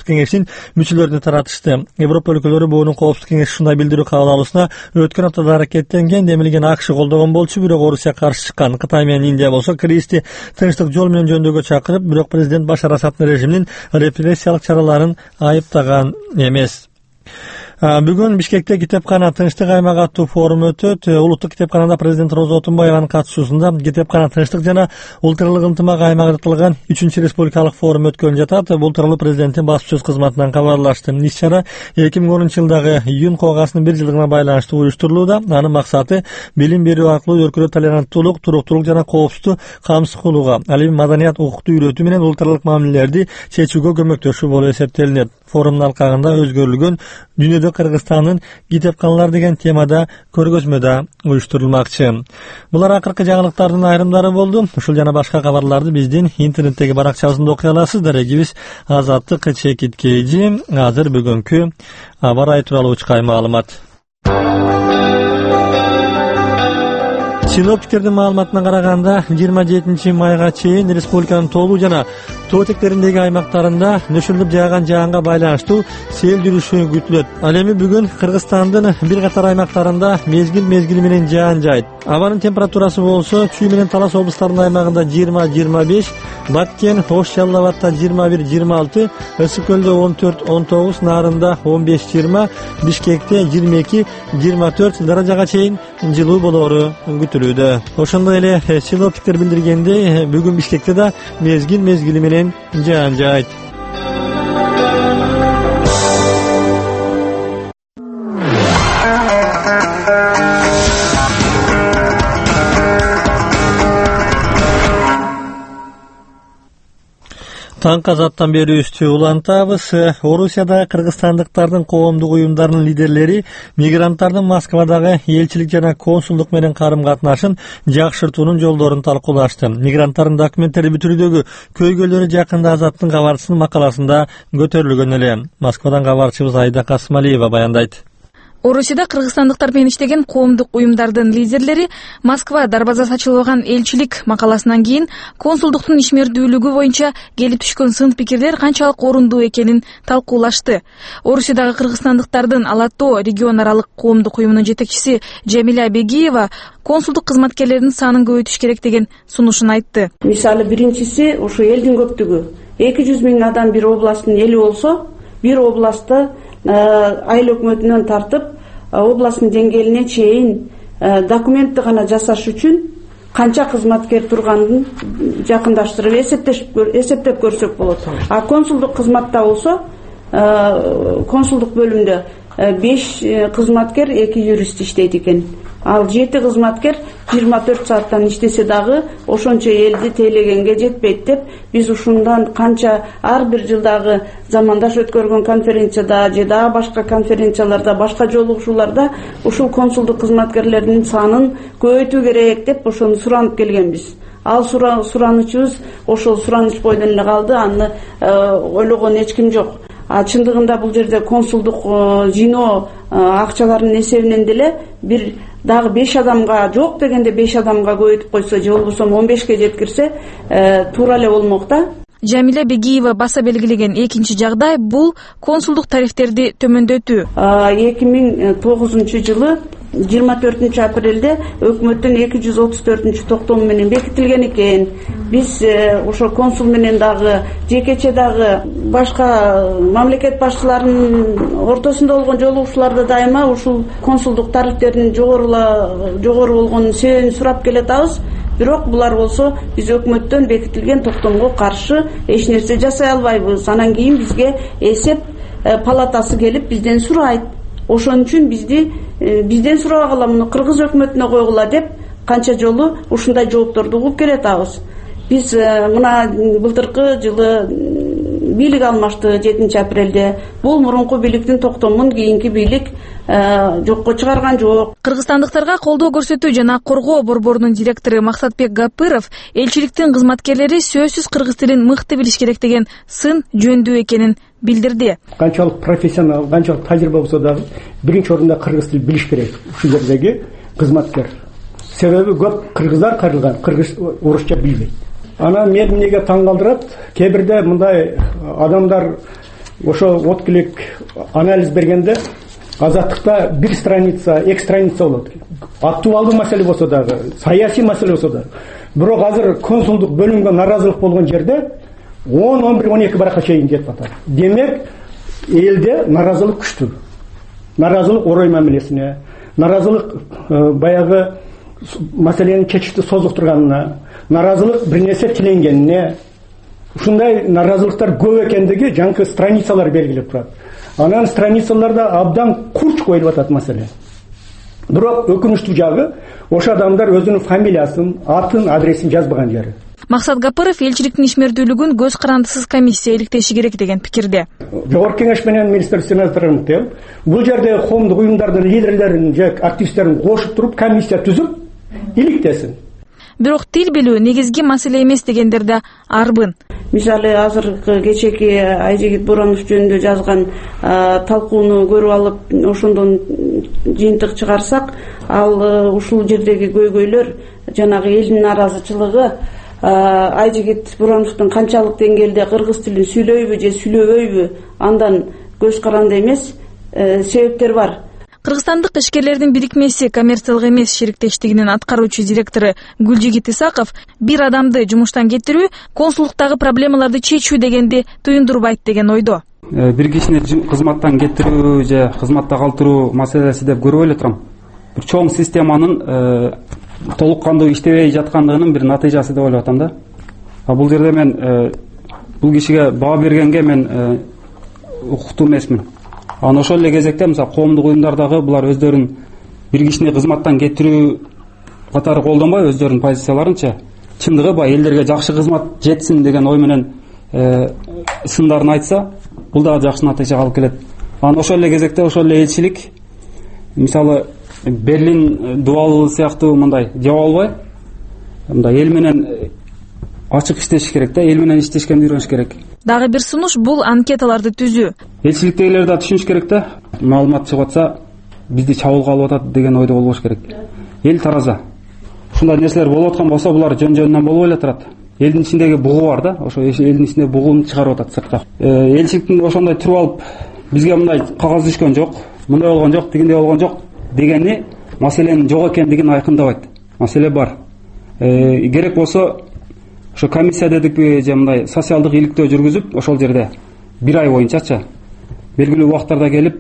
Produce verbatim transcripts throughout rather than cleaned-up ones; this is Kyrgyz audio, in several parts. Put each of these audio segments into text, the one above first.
кеңешинин мүчөлөрүнө таратышты. Европа өлкөлөрү буунун коопсуздук кеңеши ушундай билдирүү кабыл алуусуна өткөн аптада аракеттенген, демилген АКШ колдогон болчу, бирок Орусия каршы чыккан. Кытай менен Индия болсо кристи тынчтык жол менен жөндөөгө чакырып, бирок президент Башар Асаддын режиминин репрессиялык чараларын айыптаган эмес. Бүгүн Бишкекте Китепкана тынчтык аймак аттуу форум өтөт. Улуттук китепканада президент Роза Отунбаеванын катышуусунда Китепкана тынчтык жана улуттук ынтымак аймагыртылган үчүнчү республикалык форум өткөн жатат. Бул тууралуу президенттин баспасөз кызматынан кабарлашты. Иш-чара эки миң онунчу жылдагы июнь коогасынын бир жылдыгына байланыштуу уюштурулууда. Анын максаты билим берүү аркылуу өлкөдө толеранттуулук, туруктуулук жана коопсуздукту камсыз кылууга, ал эми маданият, укукту үйрөтүү менен улуттук мамилелерди чечүүгө көмөктөшүү болуп эсептелинет. Форумдун алкагында өзгөрүлгөн дүйнөдө Кыргызстандын китепканалар деген темада көргөзмө да уюштурулмакчы. Булар акыркы жаңылыктардын айрымдары болду. Ушул жана башка кабарларды биздин интернеттеги баракчабызында окуй аласыздар. Эгибиз Азаттык Чекит Кейжи. Азыр бүгүнкү аба ырайы тууралуу чыкай маалымат. Синоптиктердин маалыматына караганда жыйырма жетинчи майга чейин республиканын тоолуу жана тоо этектериндеги аймактарында нөшүрүлүп жааган жаанга байланыштуу сел жүрүшү күтүлөт. Ал эми бүгүн Кыргызстандын бир катар аймактарында мезгил мезгили менен жаан жайт. Абанын температурасы болсо Чүй менен Талас облустарынын аймагында жыйырма жыйырма беш, Баткен, Ош, Жалал Абадта жыйырма бир жыйырма алты, Ысык көлдө он төрт он тогуз, Нарында он беш жыйырма, Бишкекте жыйырма эки жыйырма төрт даражага чейин жылуу болоору күтүлүүдө. Ошондой эле синоптиктер билдиргендей, бүгүн Бишкекте да мезгил мезгили менен жаан жайт. Таңкы азаттан берүүбүздү улантабыз. Орусияда кыргызстандыктардын коомдук уюмдарынын лидерлери мигранттардын Москвадагы элчилик жана консулдук менен карым-катнашын жакшыртуунун жолдорун талкуулашты. Мигранттардын документтерди бүтүрүүдөгү көйгөйлөрү жакында Азаттын кабарчысынын макаласында көтөрүлгөн эле. Москвадан кабарчыбыз Айда Касмалиева баяндайт. Орусияда кыргызстандыктар менен иштеген коомдук уюмдардын лидерлери Москва дарбазасы ачылбаган элчилик макаласынан кийин консулдуктун ишмердүүлүгү боюнча келип түшкөн сын пикирлер канчалык орундуу экенин талкуулашты. Орусиядагы кыргызстандыктардын Ала-Тоо регион аралык коомдук уюмунун жетекчиси Жамиля Бегиева консулдук кызматкерлеринин санын көбөйтүш керек деген сунушун айтты. Мисалы биринчиси ушу элдин көптүгү. эки жүз миң адам бир областтын эли болсо, бир областты айыл өкмөтүнөн тартып областтын деңгээлине чейин документти гана жасаш үчүн канча кызматкер турганын жакындаштырып эсептеп көрсөк болот. А консулдук кызматта болсо, консулдук бөлүмдө беш кызматкер, эки юрист иштейт экен. Ал жети кызматкер жыйырма төрт сааттан иштесе дагы ошончо элди тейлегенге жетпейт деп, биз ушундан канча ар бир жылдагы замандаш өткөргөн конференцияда же дагы башка конференцияларда, башка жолугушууларда ушул консулдук кызматкерлердин санын көбөйтүү керек деп ошону суранып келгенбиз. Ал суранычыбыз ошол сураныч бойдон эле калды, аны ойлогон эч ким жок. А чындыгында бул жерде консулдук жиноо акчаларынын эсебинен деле бир дагы беш адамга, жок дегенде беш адамга көбөйтүп койсо, же болбосо он бешке жеткирсе туура эле болмок да. Жамиля Бегиева баса белгилеген экинчи жагдай бул консулдук тарифтерди төмөндөтүү. эки миң тогузунчу жылы жыйырма төртүнчү апрелде өкмөттүн эки жүз отуз төртүнчү токтому менен бекитилген экен. Биз ошо консул менен дагы жекече дагы башка мамлекет башчыларынын ортосунда болгон жолугушууларда дайыма ушул консулдук тарифтердин жогорула жогору болгонун себебин сурап келатабыз. Бирок булар болсо биз өкмөттөн бекитилген токтомго каршы эч нерсе жасай албайбыз. Анан кийин бизге эсеп палатасы келип бизден сурайт. Ошон үчүн бизди бизден сурабагыла, муну кыргыз өкмөтүнө койгула деп канча жолу ушундай жоопторду угуп келатабыз. Биз мына былтыркы жылы бийлик алмашты жетинчи апрелде. Бул мурунку бийликтин токтомун кийинки бийлик жокко чыгарган жок. Кыргызстандыктарга колдоо көрсөтүү жана коргоо борборунун директору Максатбек Гапыров элчиликтин кызматкерлери сөзсүз кыргыз тилин мыкты билиш керек деген сын жөндүү экенин билдирди. Канчалык профессионал, канчалык тажрыйба болсо дагы биринчи орунда кыргыз тил билиш керек ушул жердеги кызматкер. Себеби көп кыргыздар кайрылган, кыргыз орусча билбейт. Анан мен эмнеге таң калтырат, кээ бирде мындай адамдар ошо откилик анализ бергенде Азаттыкта бир страница, эки страница болот. Актуалдуу маселе болсо дагы, саясий маселе болсо дагы. Бирок азыр консулдук бөлүнгө наразылык болгон жерде он, он бир, он эки баракка чейин кетип атат. Демек, элде наразылык күчтүү. Наразылык орой мамилесине, наразылык баягы маселени чечишти созуктурганына, наразылык бир нерсе тиленгенине, ушундай наразылыктар көп экендиги жаңкы страницалар белгилеп турат. Анан страницаларда абдан курч коюлуп атат маселе. Бирок өкүнүчтүү жагы, ошо адамдар өзүнүн фамилиясын, атын, адресин жазбаган жери. Максат Гапыров элчиликтин ишмердүүлүгүн көз карандысыз комиссия иликтеши керек деген пикирде. Жогорку кеңеш менен министр сенаторун тең, бул жерде коомдук уюмдардын лидерлерин же активисттерин кошуп туруп комиссия түзүп иликтесин. Бирок тил билүү негизги маселе эмес дегендер да арбын. Мисалы азыркы кечеки Айжигит Боронов жөнүндө жазган талкууну көрүп алып, ошондон жыйынтык чыгарсак, ал ушул жердеги көйгөйлөр, жанагы элдин наразычылыгы Айжигит Бороновдун канчалык деңгээлде кыргыз тилин сүйлөйбү же сүйлөбөйбү, андан көз каранды эмес себептер бар. Кыргызстандык ишкерлердин бирикмеси коммерциялык эмес шериктештигинин аткаруучу директору Гүлжигит Исаков бир адамды жумуштан кетирүү консулдуктагы проблемаларды чечүү дегенди туюндурбайт деген ойдо. Бир кишини кызматтан кетирүү же кызматта калтыруу маселеси деп көрүп эле турам. Бир чоң системанын толук кандуу иштебей жаткандыгынын бир натыйжасы деп ойлоп атам да. А бул жерде мен бул кишиге баа бергенге мен укуктуу эмесмин. Аны ошол эле кезекте мисалы коомдук уюмдардагы булар өздөрүн бир кишини кызматтан кетирүү катары колдонбой, өздөрүнүн позицияларынча чындыгы бай элдерге жакшы кызмат жетсин деген ой менен сындарын айтса, бул да жакшы натыйжага алып келет. Аны ошол эле кезекте ошол эле элчилик мисалы Берлин дуалы сыяктуу мындай жеп албай, мындай эл менен ачык иштеш керек да, эл менен иштешкенди үйрөнүш керек. Дагы бир сунуш бул анкеталарды түзүү. Элчиликтегилер да түшүнүш керек да, маалымат чыгып атса, бизди чабуулга алып атат деген ойдо болбош керек. Эл тараза. Ушундай нерселер болуп аткан болсо, булар жөн-жөнүнөн болбой эле турат. Элдин ичиндеги бугу бар да, ошо элдин ичинде бугуну чыгарып атат сыртка. Элчиликтин ошондой туруп алып, бизге мындай кагаз түшкөн жок, мындай болгон жок, дегендей болгон жок дегени маселенин жок экендигин айкындабайт. Маселе бар. Керек болсо ошо комиссия дедикпи же мындай социалдык иликтөө жүргүзүп, ошол жерде бир ай боюнчачы белгилүү убактарда келип,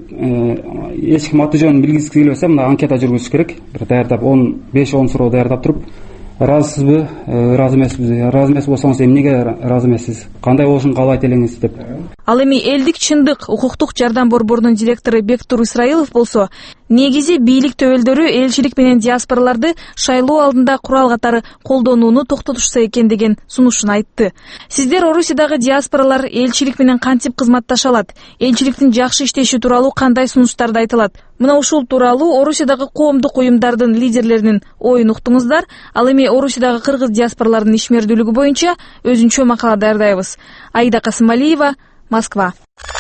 эч ким аты жөнүн билгиси келбесе, мындай анкета жүргүзүш керек. Бир даярдап он беш он суроо даярдап туруп, ыраазысызбы, ыраазы эмеспиз, ыраазы эмес болсоңуз эмнеге ыраазы эмессиз, кандай болушун каалайт элеңиз деп. Ал эми элдик чындык укуктук жардам борборунун директору Бектур Исраилов болсо, негизи бийлик төбөлдөрү элчилик менен диаспораларды шайлоо алдында курал катары колдонууну токтотушса экен деген сунушун айтты. Сиздер Орусиядагы диаспоралар элчилик менен кантип кызматташа алат? Элчиликтин жакшы иштеши тууралуу кандай сунуштарды айтылат? Мына ушул тууралуу Орусиядагы коомдук уюмдардын лидерлеринин оюн уктуңуздар. Ал эми Орусиядагы кыргыз диаспораларынын ишмердүүлүгү боюнча өзүнчө макала даярдайбыз. Аида Касымалиева, Москва.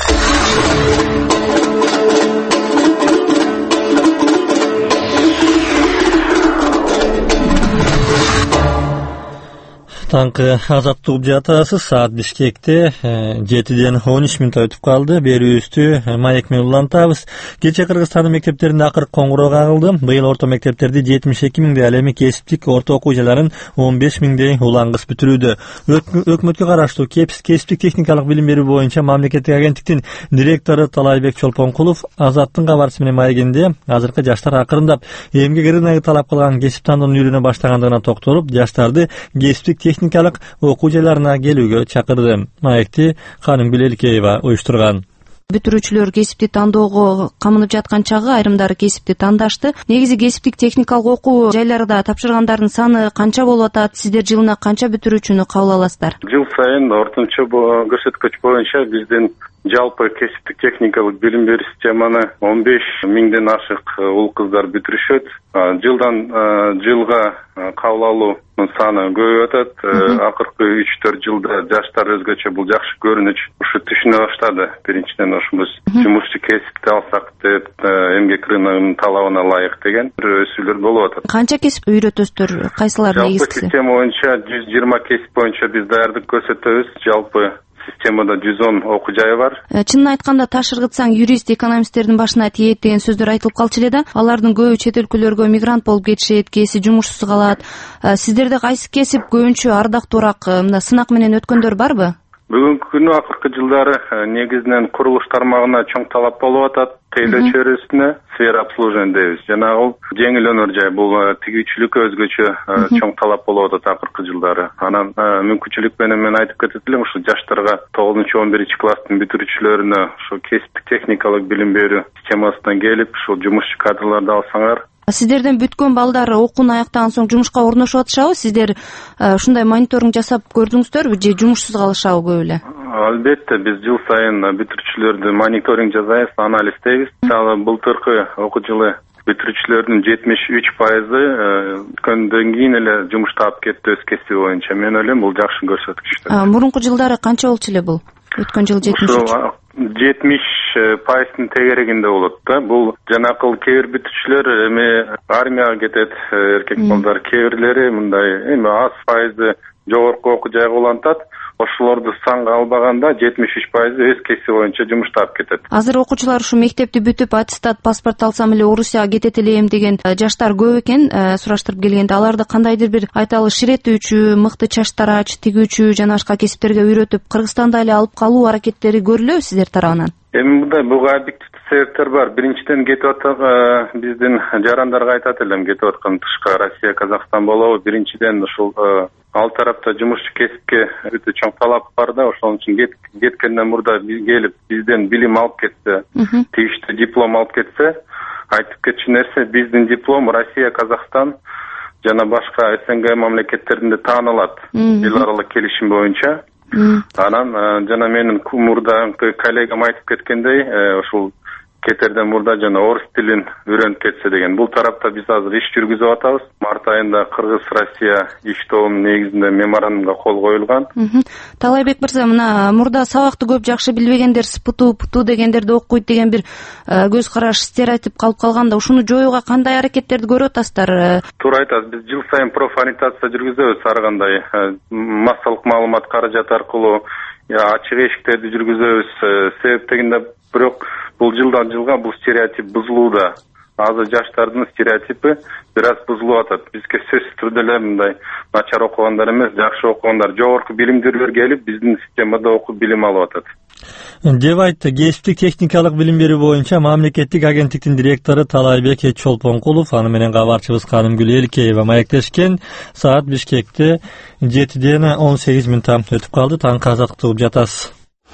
Таңкы азаттык угуп жатасыз. Саат Бишкекте жетиден он үч мүнөт өтүп калды. Берүүбүздү маек менен улантабыз. Кече Кыргызстандын мектептеринде акыркы коңгуроо кагылды. Быйыл орто мектептерди жетимиш эки миңдей, ал эми кесиптик орто окуу жайларын он беш миңдей улангыс бүтүрүүдө. Өкмөткө караштуу кесиптик техникалык билим берүү боюнча мамлекеттик агенттиктин директору Талайбек Чолпонкулов Азаттын кабарчысы менен маегинде азыркы жаштар акырындап эмгек рыногу талап кылган кесип тандоону үйрөнө баштагандыгына токтолуп, жаштарды кесиптик техникалык окуу жайларына келүүгө чакырды. Маекти Ханым Билелкеева уюштурган. Бүтүрүүчүлөр кесипти тандоого камынып жаткан чагы айрымдары кесипти тандашты. Негизи кесиптик техникалык окуу жайларда тапшыргандардын саны канча болуп атат? Сиздер жылына канча бүтүрүүчүнү кабыл аласыздар? Жыл сайын орточо көрсөткүч боюнча биздин жалпы кесиптик техникалык билим берүү системаны он беш миңден ашык уул кыздар бүтүрүшөт. Жылдан жылга кабыл алуунун саны көбөйүп атат. Акыркы үч төрт жылда жаштар өзгөчө бул жакшы көрүнүч ушу түшүнө баштады. Биринчиден ошубуз жумушчу кесипти алсак деп эмгек рыногунун талабына ылайык деген бир өсүүлөр болуп атат. Канча кесип үйрөтөсүздөр? Кайсылар негизгиси? Жалпы система боюнча жүз жыйырма кесип боюнча биз даярдык көрсөтөбүз. Жалпы системада жүз он окуу жай бар. Чынын айтканда таш ыргытсаң юрист, экономисттердин башына тиет деген сөздөр айтылып калчу эле да. Алардын көбү чет өлкөлөргө мигрант болуп кетишет, кээси жумушсуз калат. Сиздерде кайсы кесип көбүнчө ардактуураак, мына сынак менен өткөндөр барбы? Бүгүнкү күнү акыркы жылдары негизинен курулуш тармагына чоң талап болуп атат. Тейлөө чөйрөсүнө сфера обслуживания дейбиз. Жанагы жеңил өнөр жай, бул тигүүчүлүккө өзгөчө чоң талап болуп атат акыркы жылдары. Анан мүмкүнчүлүк менен мен айтып кетет элем, ушу жаштарга тогузунчу он биринчи класстын бүтүрүүчүлөрүнө ушу кесиптик техникалык билим берүү системасынан келип, ушул жумушчу кадрларды алсаңар. Сиздерден бүткөн балдар окууну аяктаган соң жумушка орношуп атышабы? Сиздер ушундай мониторинг жасап көрдүңүздөрбү же жумушсуз калышабы көп эле? Албетте, биз жыл сайын бүтүрүүчүлөрдү мониторинг жасайбыз, анализдейбиз. Мисалы, былтыркы окуу жылы бүтүрүүчүлөрдүн жетимиш үч пайызы өткөндөн кийин эле жумуш таап кетти өз кесиби боюнча. Мен ойлойм, бул жакшы көрсөткүч. Мурунку жылдары канча болчу эле бул? Өткөн жылы жетимиш үч. жетимиш пайыздын тегерегинде болот да. Бул жанакыл кээ бир бүтүрүүчүлөр эми армияга кетет, эркек балдар, кээ бирлери мындай эми аз пайызы жогорку окуу жайга улантат. Ошолорду санга албаганда жетимиш үч пайызы өз кесиби боюнча жумуш таап кетет. Азыр окуучулар ушу мектепти бүтүп, аттестат, паспорт алсам эле Орусияга кетет элем деген жаштар көп экен. Сураштырып келгенде аларды кандайдыр бир айталы ширетүүчү, мыкты чач тарач, тигүүчү жана башка кесиптерге үйрөтүп, Кыргызстанда эле алып калуу аракеттери көрүлөбү сиздер тарабынан? Эми мындай буга объективдүү себептер бар. Биринчиден кетип аткан биздин жарандарга айтат элем, кетип аткан тышка Россия, Казакстан болобу. Биринчиден ушул ал тарапта жумушчу кесипке өтө чоң талап бар да, ошон үчүн кеткенден мурда келип бизден билим алып кетсе, тийиштүү диплом алып кетсе, айтып кетчү нерсе, биздин диплом Россия, Казакстан жана башка эс эн гэ мамлекеттеринде таанылат эл аралык келишим боюнча. Анан жана менин мурдагы коллегам айтып кеткендей, ушул кетерден мурда жана орус тилин үйрөнүп кетсе деген. Бул тарапта биз азыр иш жүргүзүп атабыз. Март айында Кыргыз-Россия иш тобунун негизинде меморандумга кол коюлган. Талайбек мырза, мына мурда сабакты көп жакшы билбегендер спуту, путу дегендерди окуйт деген бир көз караш, стереотип калып калганда, ушуну жоюуга кандай аракеттерди көрүп атасыздар? Туура айтасыз. Биз жыл сайын профориентация жүргүзөбүз ар кандай массалык маалымат каражат аркылуу, ачык эшиктерди жүргүзөбүз. Себеп дегенде, бирок бул жылдан жылга бул стереотип бузулууда. Азыр жаштардын стереотипи бир аз бузулуп атат. Бизге сөзсүз түрдө эле мындай начар окугандар эмес, жакшы окугандар, жогорку билимдүүлөр келип биздин системада окуп билим алып атат. Деп айтты кесиптик техникалык билим берүү боюнча мамлекеттик агенттиктин директору Талайбек Чолпонкулов. Аны менен кабарчыбыз Канымгүл Элкеева маектешкен. Саат Бишкекте жетиден он сегиз мүнөт өтүп калды. Таңкы азаттык тугуп жатасыз.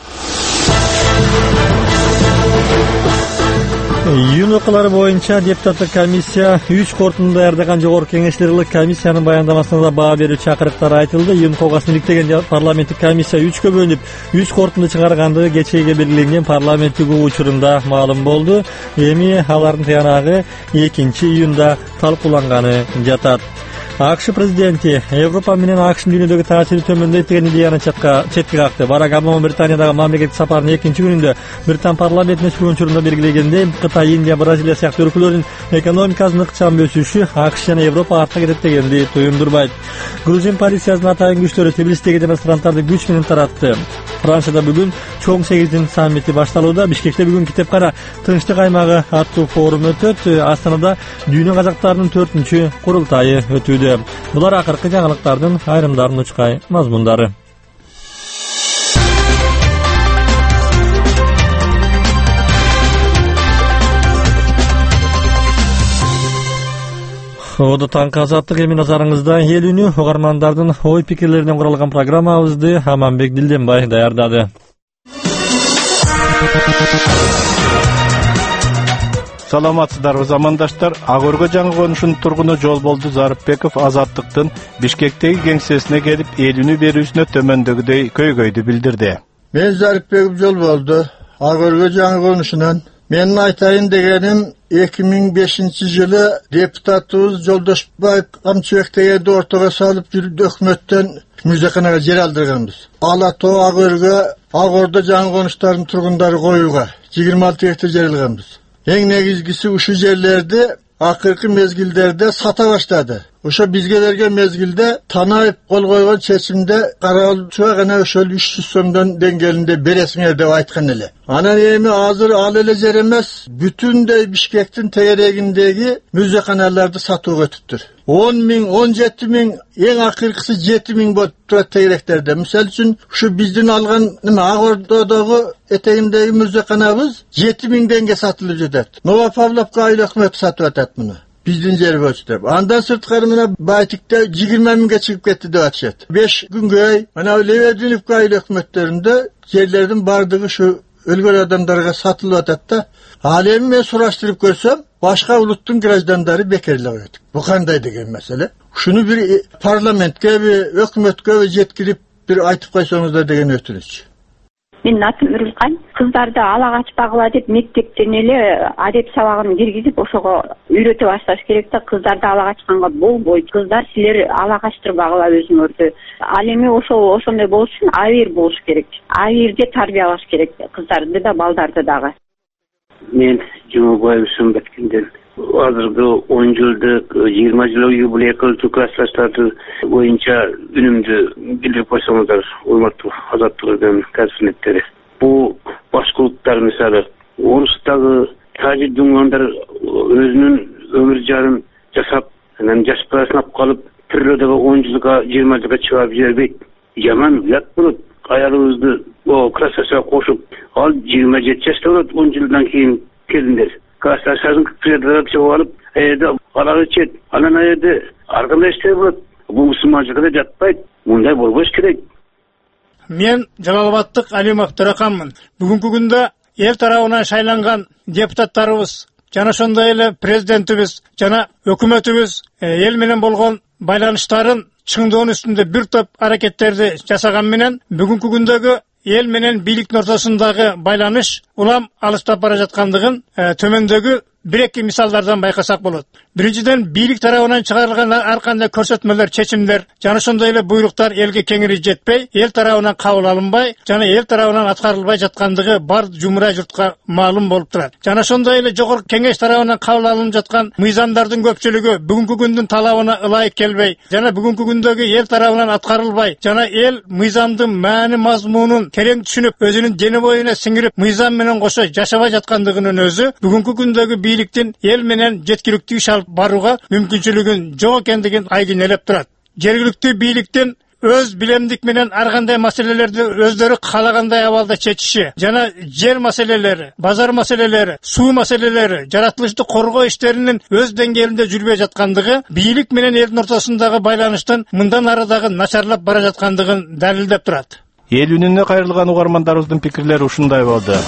Июнь окуулары боюнча депутаттык комиссия үч корутунду даярдаган жогорку кеңешчилик комиссиянын баяндамасында баа берүү чакырыктары айтылды. Июнь коогасын иликтеген парламенттик комиссия үчкө бөлүнүп, үч корутунду чыгаргандыгы кечеге белгиленген парламенттик учурунда маалым болду. Эми алардын тыянагы экинчи июнда талкууланганы жатат. АКШ президенти Европа менен АКШтын дүйнөдөгү таасири төмөндөйт деген идеяны четке какты. Барак Обама Британиядагы мамлекеттик сапарынын экинчи күнүндө Британ парламентине чыгуу учурунда белгилегендей, Кытай, Индия, Бразилия сыяктуу өлкөлөрдүн экономикасынын ыкчам өсүшү АКШ жана Европа артка кетет дегенди туюндурбайт. Грузин полициясынын атайын күчтөрү Тбилисидеги демонстранттарды күч менен таратты. Францияда бүгүн чоң сегиздин саммити башталууда. Бишкекте бүгүн Китепкара Тынчтык аймагы аттуу форум өтөт. Астанада дүйнө казактарынын төртүнчү курултайы өтүүдө. Булар акыркы жаңылыктардын айрымдарын учкай мазмундары. Оду таңкы азаттык эми назарыңызда. Эл үнү угармандардын ой пикирлеринен куралган программабызды Аманбек Дилденбай даярдады. Саламатсыздарбы замандаштар. Ак Өргө жаңы конушунун тургуну Жолболду Зарыпбеков Азаттыктын Бишкектеги кеңсесине келип, эл үнү берүүсүнө төмөндөгүдөй көйгөйдү билдирди. Мен Зарыпбеков Жолболду, Ак Өргө жаңы конушунан менин айтайын дегеним, эки миң бешинчи жылы депутатыбыз Жолдошбаев Камчыбек дегенди ортого салып жүрүп өкмөттөн музейканага жер алдырганбыз. Ала тоо Ак Өргө, Ак Ордо жаңы конуштардын тургундары коюуга жыйырма алты гектар жер алганбыз. Эң негизгиси ушу жерлерди акыркы мезгилдерде сата баштады. ошо бизге берген мезгилде Танаев кол койгон чечимде каралчуга гана ошол үч жүз сомдон деңгээлинде бересиңер деп айткан эле. Анан эми азыр ал эле жер эмес, бүтүндөй Бишкектин тегерегиндеги музыканаларды сатууга өтүптүр. он миң, он жети миң, эң акыркысы жети миң болуп турат тегеректерде. Мисалы үчүн ушу биздин алган Ак Ордодогу этегиндеги музыканабыз жети миң теңге сатылып жатат. Новопавловка айыл өкмөтү сатып атат муну. Биздин жер болчу деп. Андан сырткары мына Байтикте жыйырма миңге чыгып кетти деп атышат. беш күнгөй мына Лебединовка айыл өкмөттөрүндө жерлердин бардыгы ушу өлгөн адамдарга сатылып атат да. Ал эми мен сураштырып көрсөм, башка улуттун граждандары бекерлеп коет. Бу кандай деген маселе? Ушуну бир парламентке, өкмөткө жеткирип бир айтып койсоңуздар деген өтүнүч. Мен атым Үрүлкан. Кыздарды ала качпагыла деп мектептен эле адеп сабагын киргизип ошого үйрөтө башташ керек да. Кыздарды ала качканга болбойт. Кыздар силер ала качтырбагыла өзүңөрдү. Ал эми ошол ошондой болуш үчүн абийир болуш керек. Абийирде тарбиялаш керек кыздарды да, балдарды дагы. Мен Жумабаев Сымбаткинден азыркы он жылдык, жыйырма жыл юбилей кылчу классташтарды боюнча үнүмдү билдирип койсоңуздар, урматтуу Азаттык радионун касметтери. Бул башка улуттар мисалы Орустагы тажик дуңгандар өзүнүн өмүр жарын жасап, анан жаш баласын алып калып, природаға он жылга, жыйырма жылга чыгып жибербейт. Жаман уят болот. Аялыбызды о классташка кошуп, ал жыйырма жети жашта болот, он жылдан кийин келиндер. Классташасын природага чыгып алып, эде алак ичет, анан эде ар кандай иштер болот. Бул мусулманчылыкка жатпайт. Мындай болбош керек. Мен Жалалабадтык Алим Абдурахманмын. Бүгүнкү күндө эл тарабынан шайланган депутаттарыбыз жана ошондой эле президентибиз жана өкмөтүбүз эл менен болгон байланыштарын чыңдоонун үстүндө бир топ аракеттерди жасаган менен бүгүнкү күндөгү эл менен бийликтин ортосундагы байланыш улам алыстап бара жаткандыгын төмөндөгү бир-эки мисалдардан байкасак болот. Биринчиден, бийлик тарабынан чыгарылган ар кандай көрсөтмөлөр, чечимдер жана ошондой эле буйруктар элге кеңири жетпей, эл тарабынан кабыл алынбай, жана эл тарабынан аткарылбай жаткандыгы бар жумура журтка маалым болуп турат. Жана ошондой эле жогорку кеңеш тарабынан кабыл алынып жаткан мыйзамдардын көпчүлүгү бүгүнкү күндүн талабына ылайык келбей, жана бүгүнкү күндөгү эл тарабынан аткарылбай, жана эл мыйзамдын маани мазмунун терең түшүнүп, өзүнүн дени боюна сиңирип, мыйзам менен кошо жашабай жаткандыгынын өзү бүгүнкү күндөгү бийликтин эл менен жеткиликтүү иш алып барууга мүмкүнчүлүгүн жок экендигин айгинелеп турат. Жергиликтүү бийликтин өз билемдик менен ар кандай маселелерди өздөрү каалагандай абалда чечиши жана жер маселелери, базар маселелери, суу маселелери, жаратылышты коргоо иштеринин өз деңгээлинде жүрбөй жаткандыгы бийлик менен элдин ортосундагы байланыштын мындан ары дагы начарлап бара жаткандыгын далилдеп турат. Эл үнүнө кайрылган угармандарыбыздын пикирлери ушундай болду.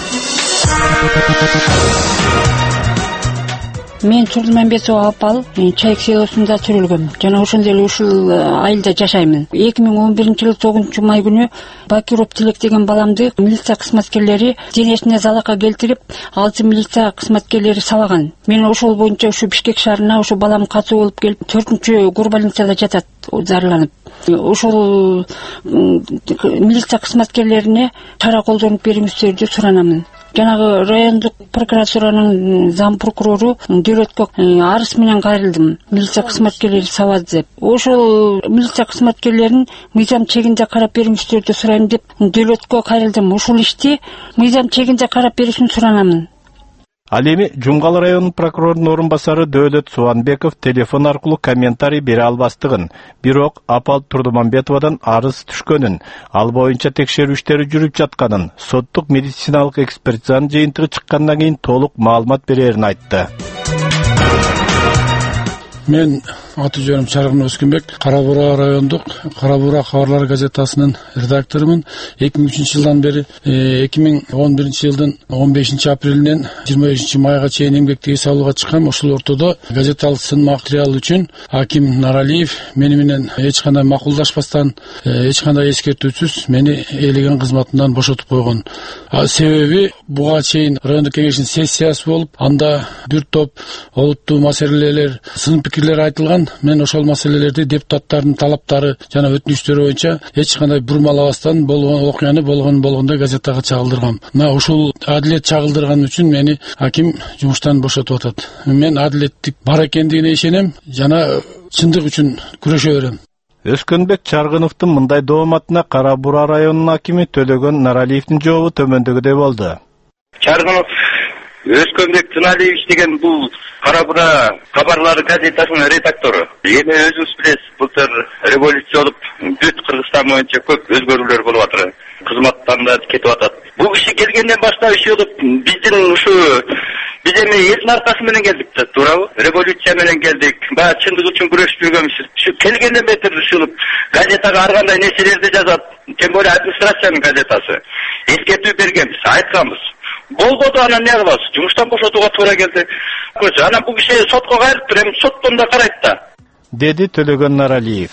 Мен Чурдумамбетова Апал, Чайк селосунда төрөлгөм. Жана ошондой эле ушул айылда жашаймын. эки миң он биринчи жылы тогузунчу май күнү Бакиров Тилек деген баламды милиция кызматкерлери денесине залакка келтирип, алты милиция кызматкерлери сабаган. Мен ошол боюнча ушу Бишкек шаарына ошо балам катуу болуп келип, төртүнчү горбольницада жатат, зарыланып. Ошол милиция кызматкерлерине чара колдонуп бериңиздерди суранамын. Жанагы райондук прокуратуранын зам прокурору Дөөлөткө арыз менен кайрылдым. Милиция кызматкерлери сабады деп. Ошол милиция кызматкерлерин мыйзам чегинде карап бериңиздерди сурайм деп Дөөлөткө кайрылдым. Ушул ишти мыйзам чегинде карап беришин суранамын. Ал эми Жумгал районунун прокурорунун орун басары Дөөлөт Субанбеков телефон аркылуу комментарий бере албастыгын, бирок Апал Турдумамбетовадан арыз түшкөнүн, ал боюнча текшерүү иштери жүрүп жатканын, соттук медициналык экспертизанын жыйынтыгы чыккандан кийин толук маалымат берерин айтты. Мен аты жөнүм Чаргын Өскүнбек, Кара Бура райондук Кара Бура кабарлар газетасынын редакторумун. эки миң үчүнчү жылдан бери эки миң он биринчи жылдын он бешинчи апрелинен жыйырма бешинчи майга чейин эмгектеги салууга чыккам. Ошол ортодо газеталык сын материал үчүн Аким Наралиев мени менен эч кандай макулдашпастан, эч кандай эскертүүсүз мени ээлеген кызматымдан бошотуп койгон. Себеби буга чейин райондук кеңештин сессиясы болуп, анда бир топ олуттуу маселелер, сын пикирлер айтылган. ошондуктан мен ошол маселелерди депутаттардын талаптары жана өтүнүчтөрү боюнча эч кандай бурмалабастан болгон окуяны болгон болгондой газетага чагылдыргам. Мына ушул адилет чагылдырган үчүн мени аким жумуштан бошотуп атат. Мен адилеттик бар экендигине ишенем жана чындык үчүн күрөшө берем. Өскөнбек Чаргыновдун мындай дооматына Кара Бура районунун акими Төлөгөн Наралиевдин жообу төмөндөгүдөй болду. Чаргынов Өскөнбек Тыналиевич деген бул Кара Бура кабарлары газетасынын редактору. Эми өзүңүз билесиз, былтыр революция болуп, бүт Кыргызстан боюнча көп өзгөрүүлөр болуп атыр. Кызматтан да кетип атат. Бул киши келгенден баштап иш болуп, биздин ушу биз эми элдин аркасы менен келдик да, туурабы? Революция менен келдик. Баягы чындык үчүн күрөшүп жүргөнбүз. Ушу келгенден бетер ушулуп газетага ар кандай нерселерди жазат. Тем более администрациянын газетасы. Эскертүү бергенбиз, айтканбыз. Болбоду, анан эмне кылабыз? Жумуштан бошотууга туура келди. Анан бул киши сотко кайрыптыр, эми соттон да карайт да. Деди Төлөгөн Наралиев.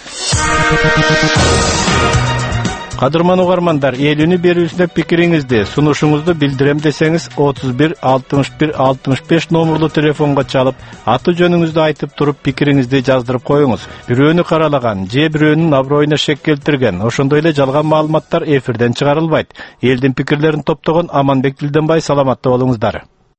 Кадырман угармандар, эл үнү берүүсүнө пикириңизди, сунушуңузду билдирем десеңиз отуз бир алтымыш бир алтымыш беш номерлуу телефонго чалып, аты жөнүңүздү айтып туруп пикириңизди жаздырып коюңуз. Бирөөнү каралаган же бирөөнүн аброюна шек келтирген, ошондой эле жалган маалыматтар эфирден чыгарылбайт. Элдин пикирлерин топтогон Аманбек Дилденбай, саламатта болуңуздар.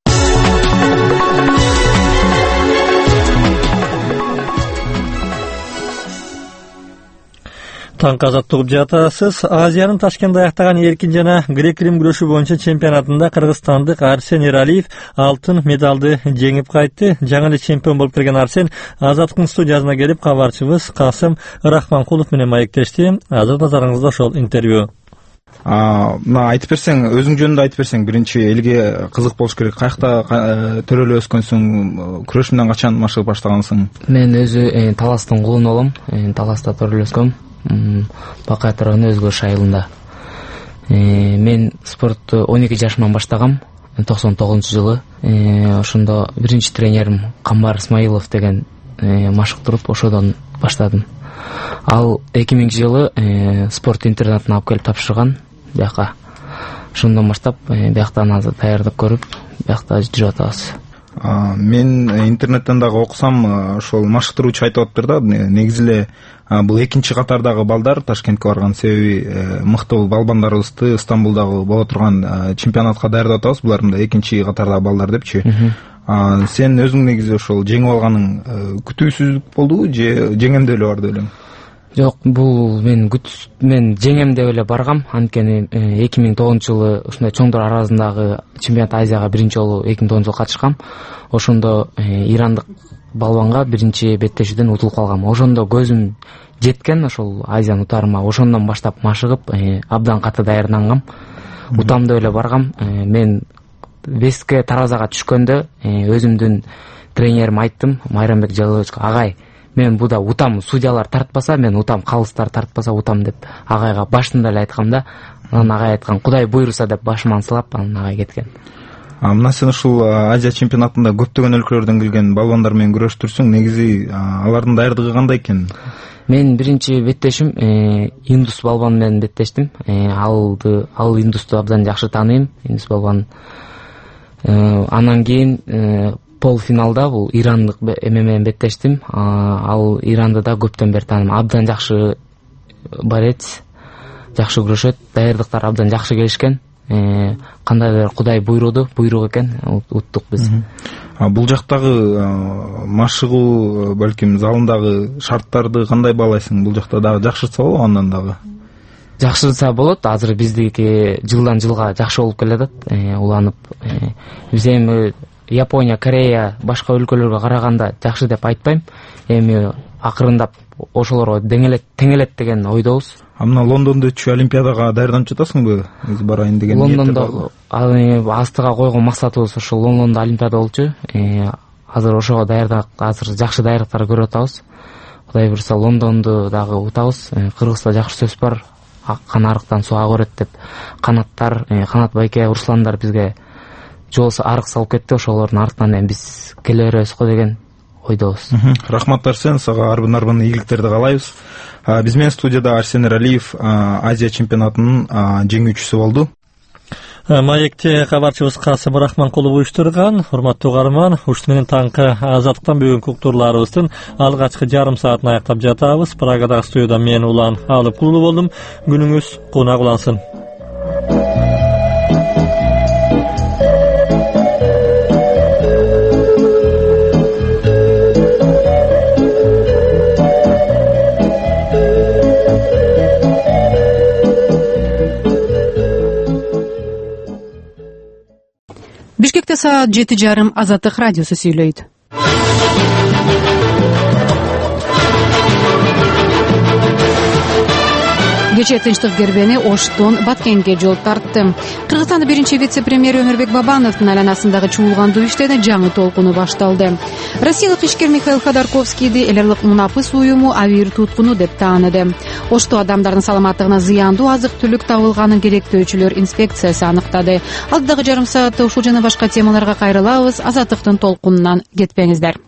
Таң азаттык угуп жатасыз. Азиянын Ташкентте аяктаган эркин жана грек-рим күрөшү боюнча чемпионатында кыргызстандык Арсен Эралиев алтын медалды жеңип кайтты. Жаңы эле чемпион болуп келген Арсен Азаттыктын студиясына келип, кабарчыбыз Касым Рахманкулов менен маектешти. Азыр назарыңызда ошол интервью. Мына айтып берсең, өзүң жөнүндө айтып берсең, биринчи элге кызык болуш керек. Каякта төрөлүп өскөнсүң, күрөш менен качан машыгып баштагансың? Мен өзү Таластын кулуну болом. Таласта төрөлүп өскөм. Бакай турган Өзгөрүш айылында. Мен спортту он эки жашымдан баштагам, токсон тогузунчу жылы. Ошондо биринчи тренерим Камбар Исмаилов деген машыктырып, ошодон баштадым. Ал эки миңинчи жылы спорт интернатына алып келип тапшырган бияка. Ошондон баштап бияктан азыр даярдык көрүп, биякта жүрүп атабыз. Мен интернеттен дагы окусам, ошол машыктыруучу айтып атыптыр да, негизи эле бул экинчи катардагы балдар Ташкентке барган себеби мыкты балбандарыбызды Стамбулдагы боло турган чемпионатка даярдап атабыз, булар мында экинчи катардагы балдар депчи. Сен өзүң негизи ошол жеңип алганың күтүүсүздүк болдубу же жеңем деп эле барды элең? Жок, бул мен күт мен жеңем деп эле баргам. Анткени эки миң тогузунчу жылы ушундай чоңдор арасындагы чемпионат Азияга биринчи жолу эки миң тогузунчу жылы катышкам. Ошондо ирандык балбанга биринчи беттешүүдөн утулуп калгам. Ошондо көзүм жеткен ошол Азияны утарыма. Ошондон баштап машыгып, абдан каты даярдангам. Утам деп эле баргам. Мен веске таразага түшкөндө өзүмдүн тренерим айттым, Майрамбек Жалыловичке: агай, мен буда утам, судьялар тартпаса, мен утам, калыстар тартпаса утам деп агайга башында эле айткам да. Анан агай айткан: Кудай буйруса деп башыман сылап, анан агай кеткен. Мына сен ушул Азия чемпионатында көптөгөн өлкөлөрдөн келген балбандар менен күрөштүрсүң, негизи алардын даярдыгы кандай экен? Мен биринчи беттешим Индус балбан менен беттештим. Алды, ал Индусту абдан жакшы тааныйм, Индус балбан. Анан кийин полуфиналда бул ирандык эме менен беттештим. Ал Иранды да көптөн бери тааныйм. Абдан жакшы борец, жакшы күрөшөт, даярдыктар абдан жакшы келишкен. Кандайдыр Кудай буйруду, буйрук экен, уттук биз. Бул жактагы машыгуу, балким залындагы шарттарды кандай баалайсың? Бул жакта дагы жакшыртса болобу, андан дагы? Жакшыртса болот. Азыр биздики жылдан жылга жакшы болуп келатат, уланып. Биз эми Япония, Корея, башка өлкөлөргө караганда жакшы деп айтпайм. Эми акырындап ошолорго деңелет, теңелет деген ойдобуз. Мына Лондондо өтчү Олимпиадага даярданып жатасыңбы? Биз барайын деген ниетте бар. Лондондо астыга койгон максатыбыз ошол Лондондо Олимпиада болчу. Азыр ошого даярдык, азыр жакшы даярдыктар көрүп атабыз. Кудай буйруса Лондонду дагы утабыз. Кыргызда жакшы сөз бар. Кан арыктан суу ага көрөт деп. Канаттар, Канат байке, Русландар бизге жол арык салып кетти. Ошолордун артынан эми биз келе беребиз го деген ойдобуз. Рахмат Арсен, сага арбын-арбын ийгиликтерди каалайбыз. Биз менен студияда Арсен Эралиев Азия чемпионатынын жеңүүчүсү болду. Маекте кабарчыбыз Касым Рахманкулов уюштурган. Урматтуу угарман, ушуну менен таңкы Азаттыктан бүгүнкү уктурларыбыздын алгачкы жарым саатын аяктап жатабыз. Прагадагы студияда мен Улан Алыпкулов болдум. Күнүңүз кунак улансын. Бишкекте саат жети жарым Азаттык радиосу сүйлөйт. Кечээ Тынчтык кербени Оштон Баткенге жол тартты. Кыргызстандын биринчи вице-премьери Өмүрбек Бабановдун айланасындагы чуулгандуу иштен жаңы толкуну башталды. Россиялык ишкер Михаил Ходорковскийди эл ар Мунапыс уюму авир туткуну деп тааныды. Ошто адамдардын саламаттыгына зыяндуу азык-түлүк табылганын керектөөчүлөр инспекциясы аныктады. Алдыдагы жарым саатта ушул жана башка темаларга кайрылабыз. Азаттыктын толкунунан кетпеңиздер.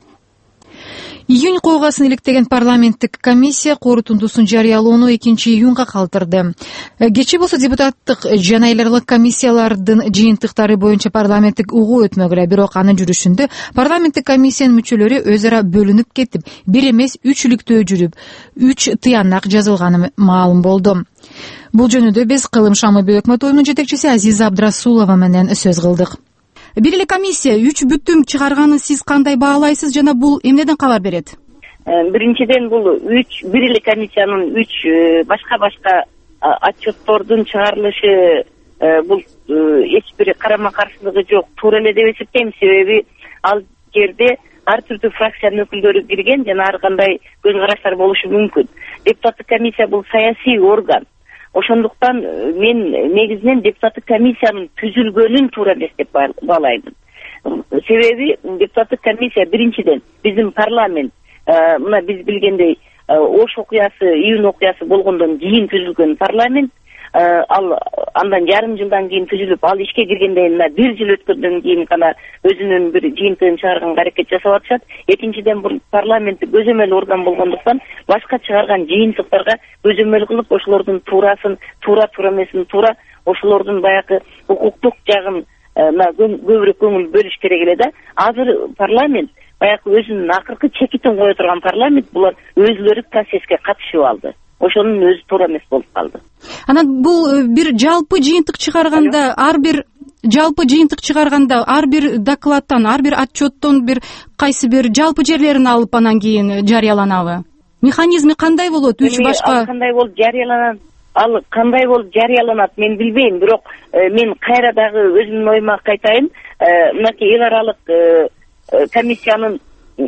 Июнь койгасын иликтеген парламенттик комиссия корутундусун жарыялоону экинчи июнга калтырды. Кечээ болсо депутаттык жана эл аралык комиссиялардын жыйынтыктары боюнча парламенттик угуу өтмөгүлө, бирок анын жүрүшүндө парламенттик комиссиянын мүчөлөрү өз ара бөлүнүп кетип, бир эмес үч иликтөө жүрүп, үч тыянак жазылганы маалым болду. Бул жөнүндө биз Кылым Шамы Бөкмөт уюмунун жетекчиси Азиза Абдрасулова менен сөз кылдык. Бир эле комиссия үч бүтүм чыгарганын сиз кандай баалайсыз жана бул эмнеден кабар берет? Биринчиден бул үч бир эле комиссиянын үч башка башка отчеттордун чыгарылышы бул эч бир карама каршылыгы жок, туура эле деп эсептейм. Себеби ал жерде ар түрдүү фракциянын өкүлдөрү кирген жана ар кандай көз караштар болушу мүмкүн. Депутаттык комиссия бул саясий орган. Ошондуктан мен негизинен депутаттык комиссиянын түзүлгөнүн туура эмес деп баалаймын. Себеби депутаттык комиссия биринчиден биздин парламент, мына биз билгендей Ош окуясы, июнь окуясы болгондон кийин түзүлгөн парламент, ал андан жарым жылдан кийин түзүлүп, ал ишке киргенден мына бир жыл өткөндөн кийин гана өзүнүн бир жыйынтыгын чыгарганга аракет жасап атышат. Экинчиден бул парламент көзөмөл орган болгондуктан башка чыгарган жыйынтыктарга көзөмөл кылып, ошолордун туурасын, туура туура эмесин туура, ошолордун баягы укуктук жагын көбүрөөк көңүл бөлүш керек эле да. Азыр парламент баягы өзүнүн акыркы чекитин кое турган парламент, булар өзүлөрү процесске катышып алды. Ошонун өзү туура эмес болуп калды. Анан бул бир жалпы жыйынтык чыгарганда, ар бир жалпы жыйынтык чыгарганда, ар бир докладтан, ар бир отчеттон бир кайсы бир жалпы жерлерин алып анан кийин жарыяланабы? Механизми кандай болот? Үч башка кандай болуп жарыяланат? Ал кандай болуп жарыяланат мен билбейм, бирок мен кайра дагы өзүмдүн оюма кайтайын. Мынакей эл аралык комиссиянын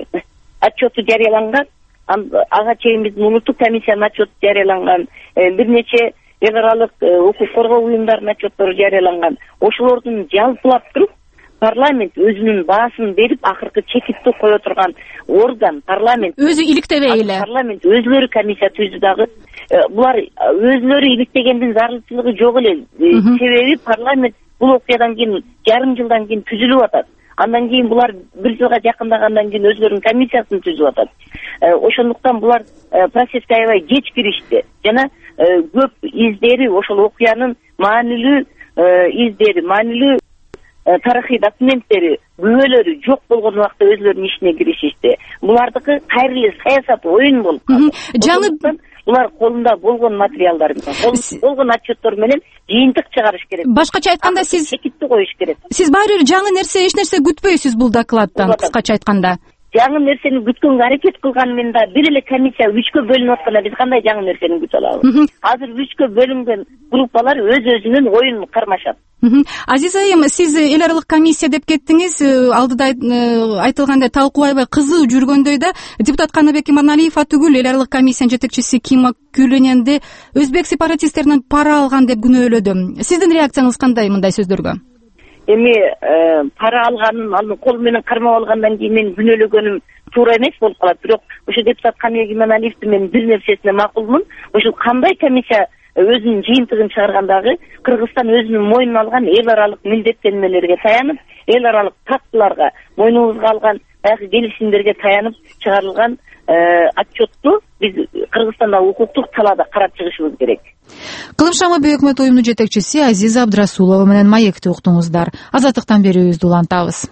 отчету жарыяланган. Ага чейин биздин улуттук комиссиянын отчету жарыяланган, бир нече эл аралык укук коргоо уюмдарынын отчеттору жарыяланган. Ошолордун жалпылап туруп парламент өзүнүн баасын берип, акыркы чекитти кое турган орган парламент. Өзү иликтебей эле. Парламент өзүлөрү комиссия түздү дагы. Булар өзүлөрү иликтегендин зарылчылыгы жок эле. Себеби парламент бул окуядан кийин жарым жылдан кийин түзүлүп атат. Андан кийин булар бир жылга жакындагандан кийин өзлөрүнүн комиссиясын түзүп атат. Ошондуктан булар процесске аябай кеч киришти. Жана көп издери, ошол окуянын маанилүү издери, маанилүү тарыхый документтери, күбөлөрү жок болгон убакта өзлөрүнүн ишине киришишти. Булардыкы кайрылы саясат оюн болуп калды. Жаңы булар колунда болгон материалдар менен, болгон отчеттор менен жыйынтык чыгарыш керек. Башкача айтканда, сиз чекитти коюш керек. Сиз баары бир жаңы нерсе, эч нерсе күтпөйсүз бул докладдан, кыскача айтканда. Жаңы нерсени күткөнгө аракет кылган мен да бир эле комиссия үчкө бөлүнүп атканда биз кандай жаңы нерсени күтө алабыз? Азыр үчкө бөлүнгөн группалар өз-өзүнүн оюн кармашат. Азиз айым, сиз эл аралык комиссия деп кеттиңиз. Алдыда айтылгандай талкуу аябай кызуу жүргөндөй да, депутат Каныбек Иманалиев түгүл эл аралык комиссиянын жетекчиси Кима Күлөненди өзбек сепаратисттеринен пара алган деп күнөөлөдү. Сиздин реакцияңыз кандай мындай сөздөргө? Эми пара алганын, анын кол менен кармап алгандан кийин мен күнөөлөгөнүм туура эмес болуп калат. Бирок ошо депутат Каныбек Иманалиевдин мен бир нерсесине макулмун. Ошол кандай комиссия өзүнүн жыйынтыгын чыгаргандагы Кыргызстан өзүнүн мойнуна алган эл аралык милдеттенмелерге таянып, эл аралык фактыларга, мойнубузга алган баягы келишимдерге таянып чыгарылган отчетту биз Кыргызстанда укуктук талаада карап чыгышыбыз керек. Кылым шамы Бөкмөт уюмунун жетекчиси Азиза Абдрасулова менен маекти уктуңуздар. Азаттыктан берүүбүздү улантабыз.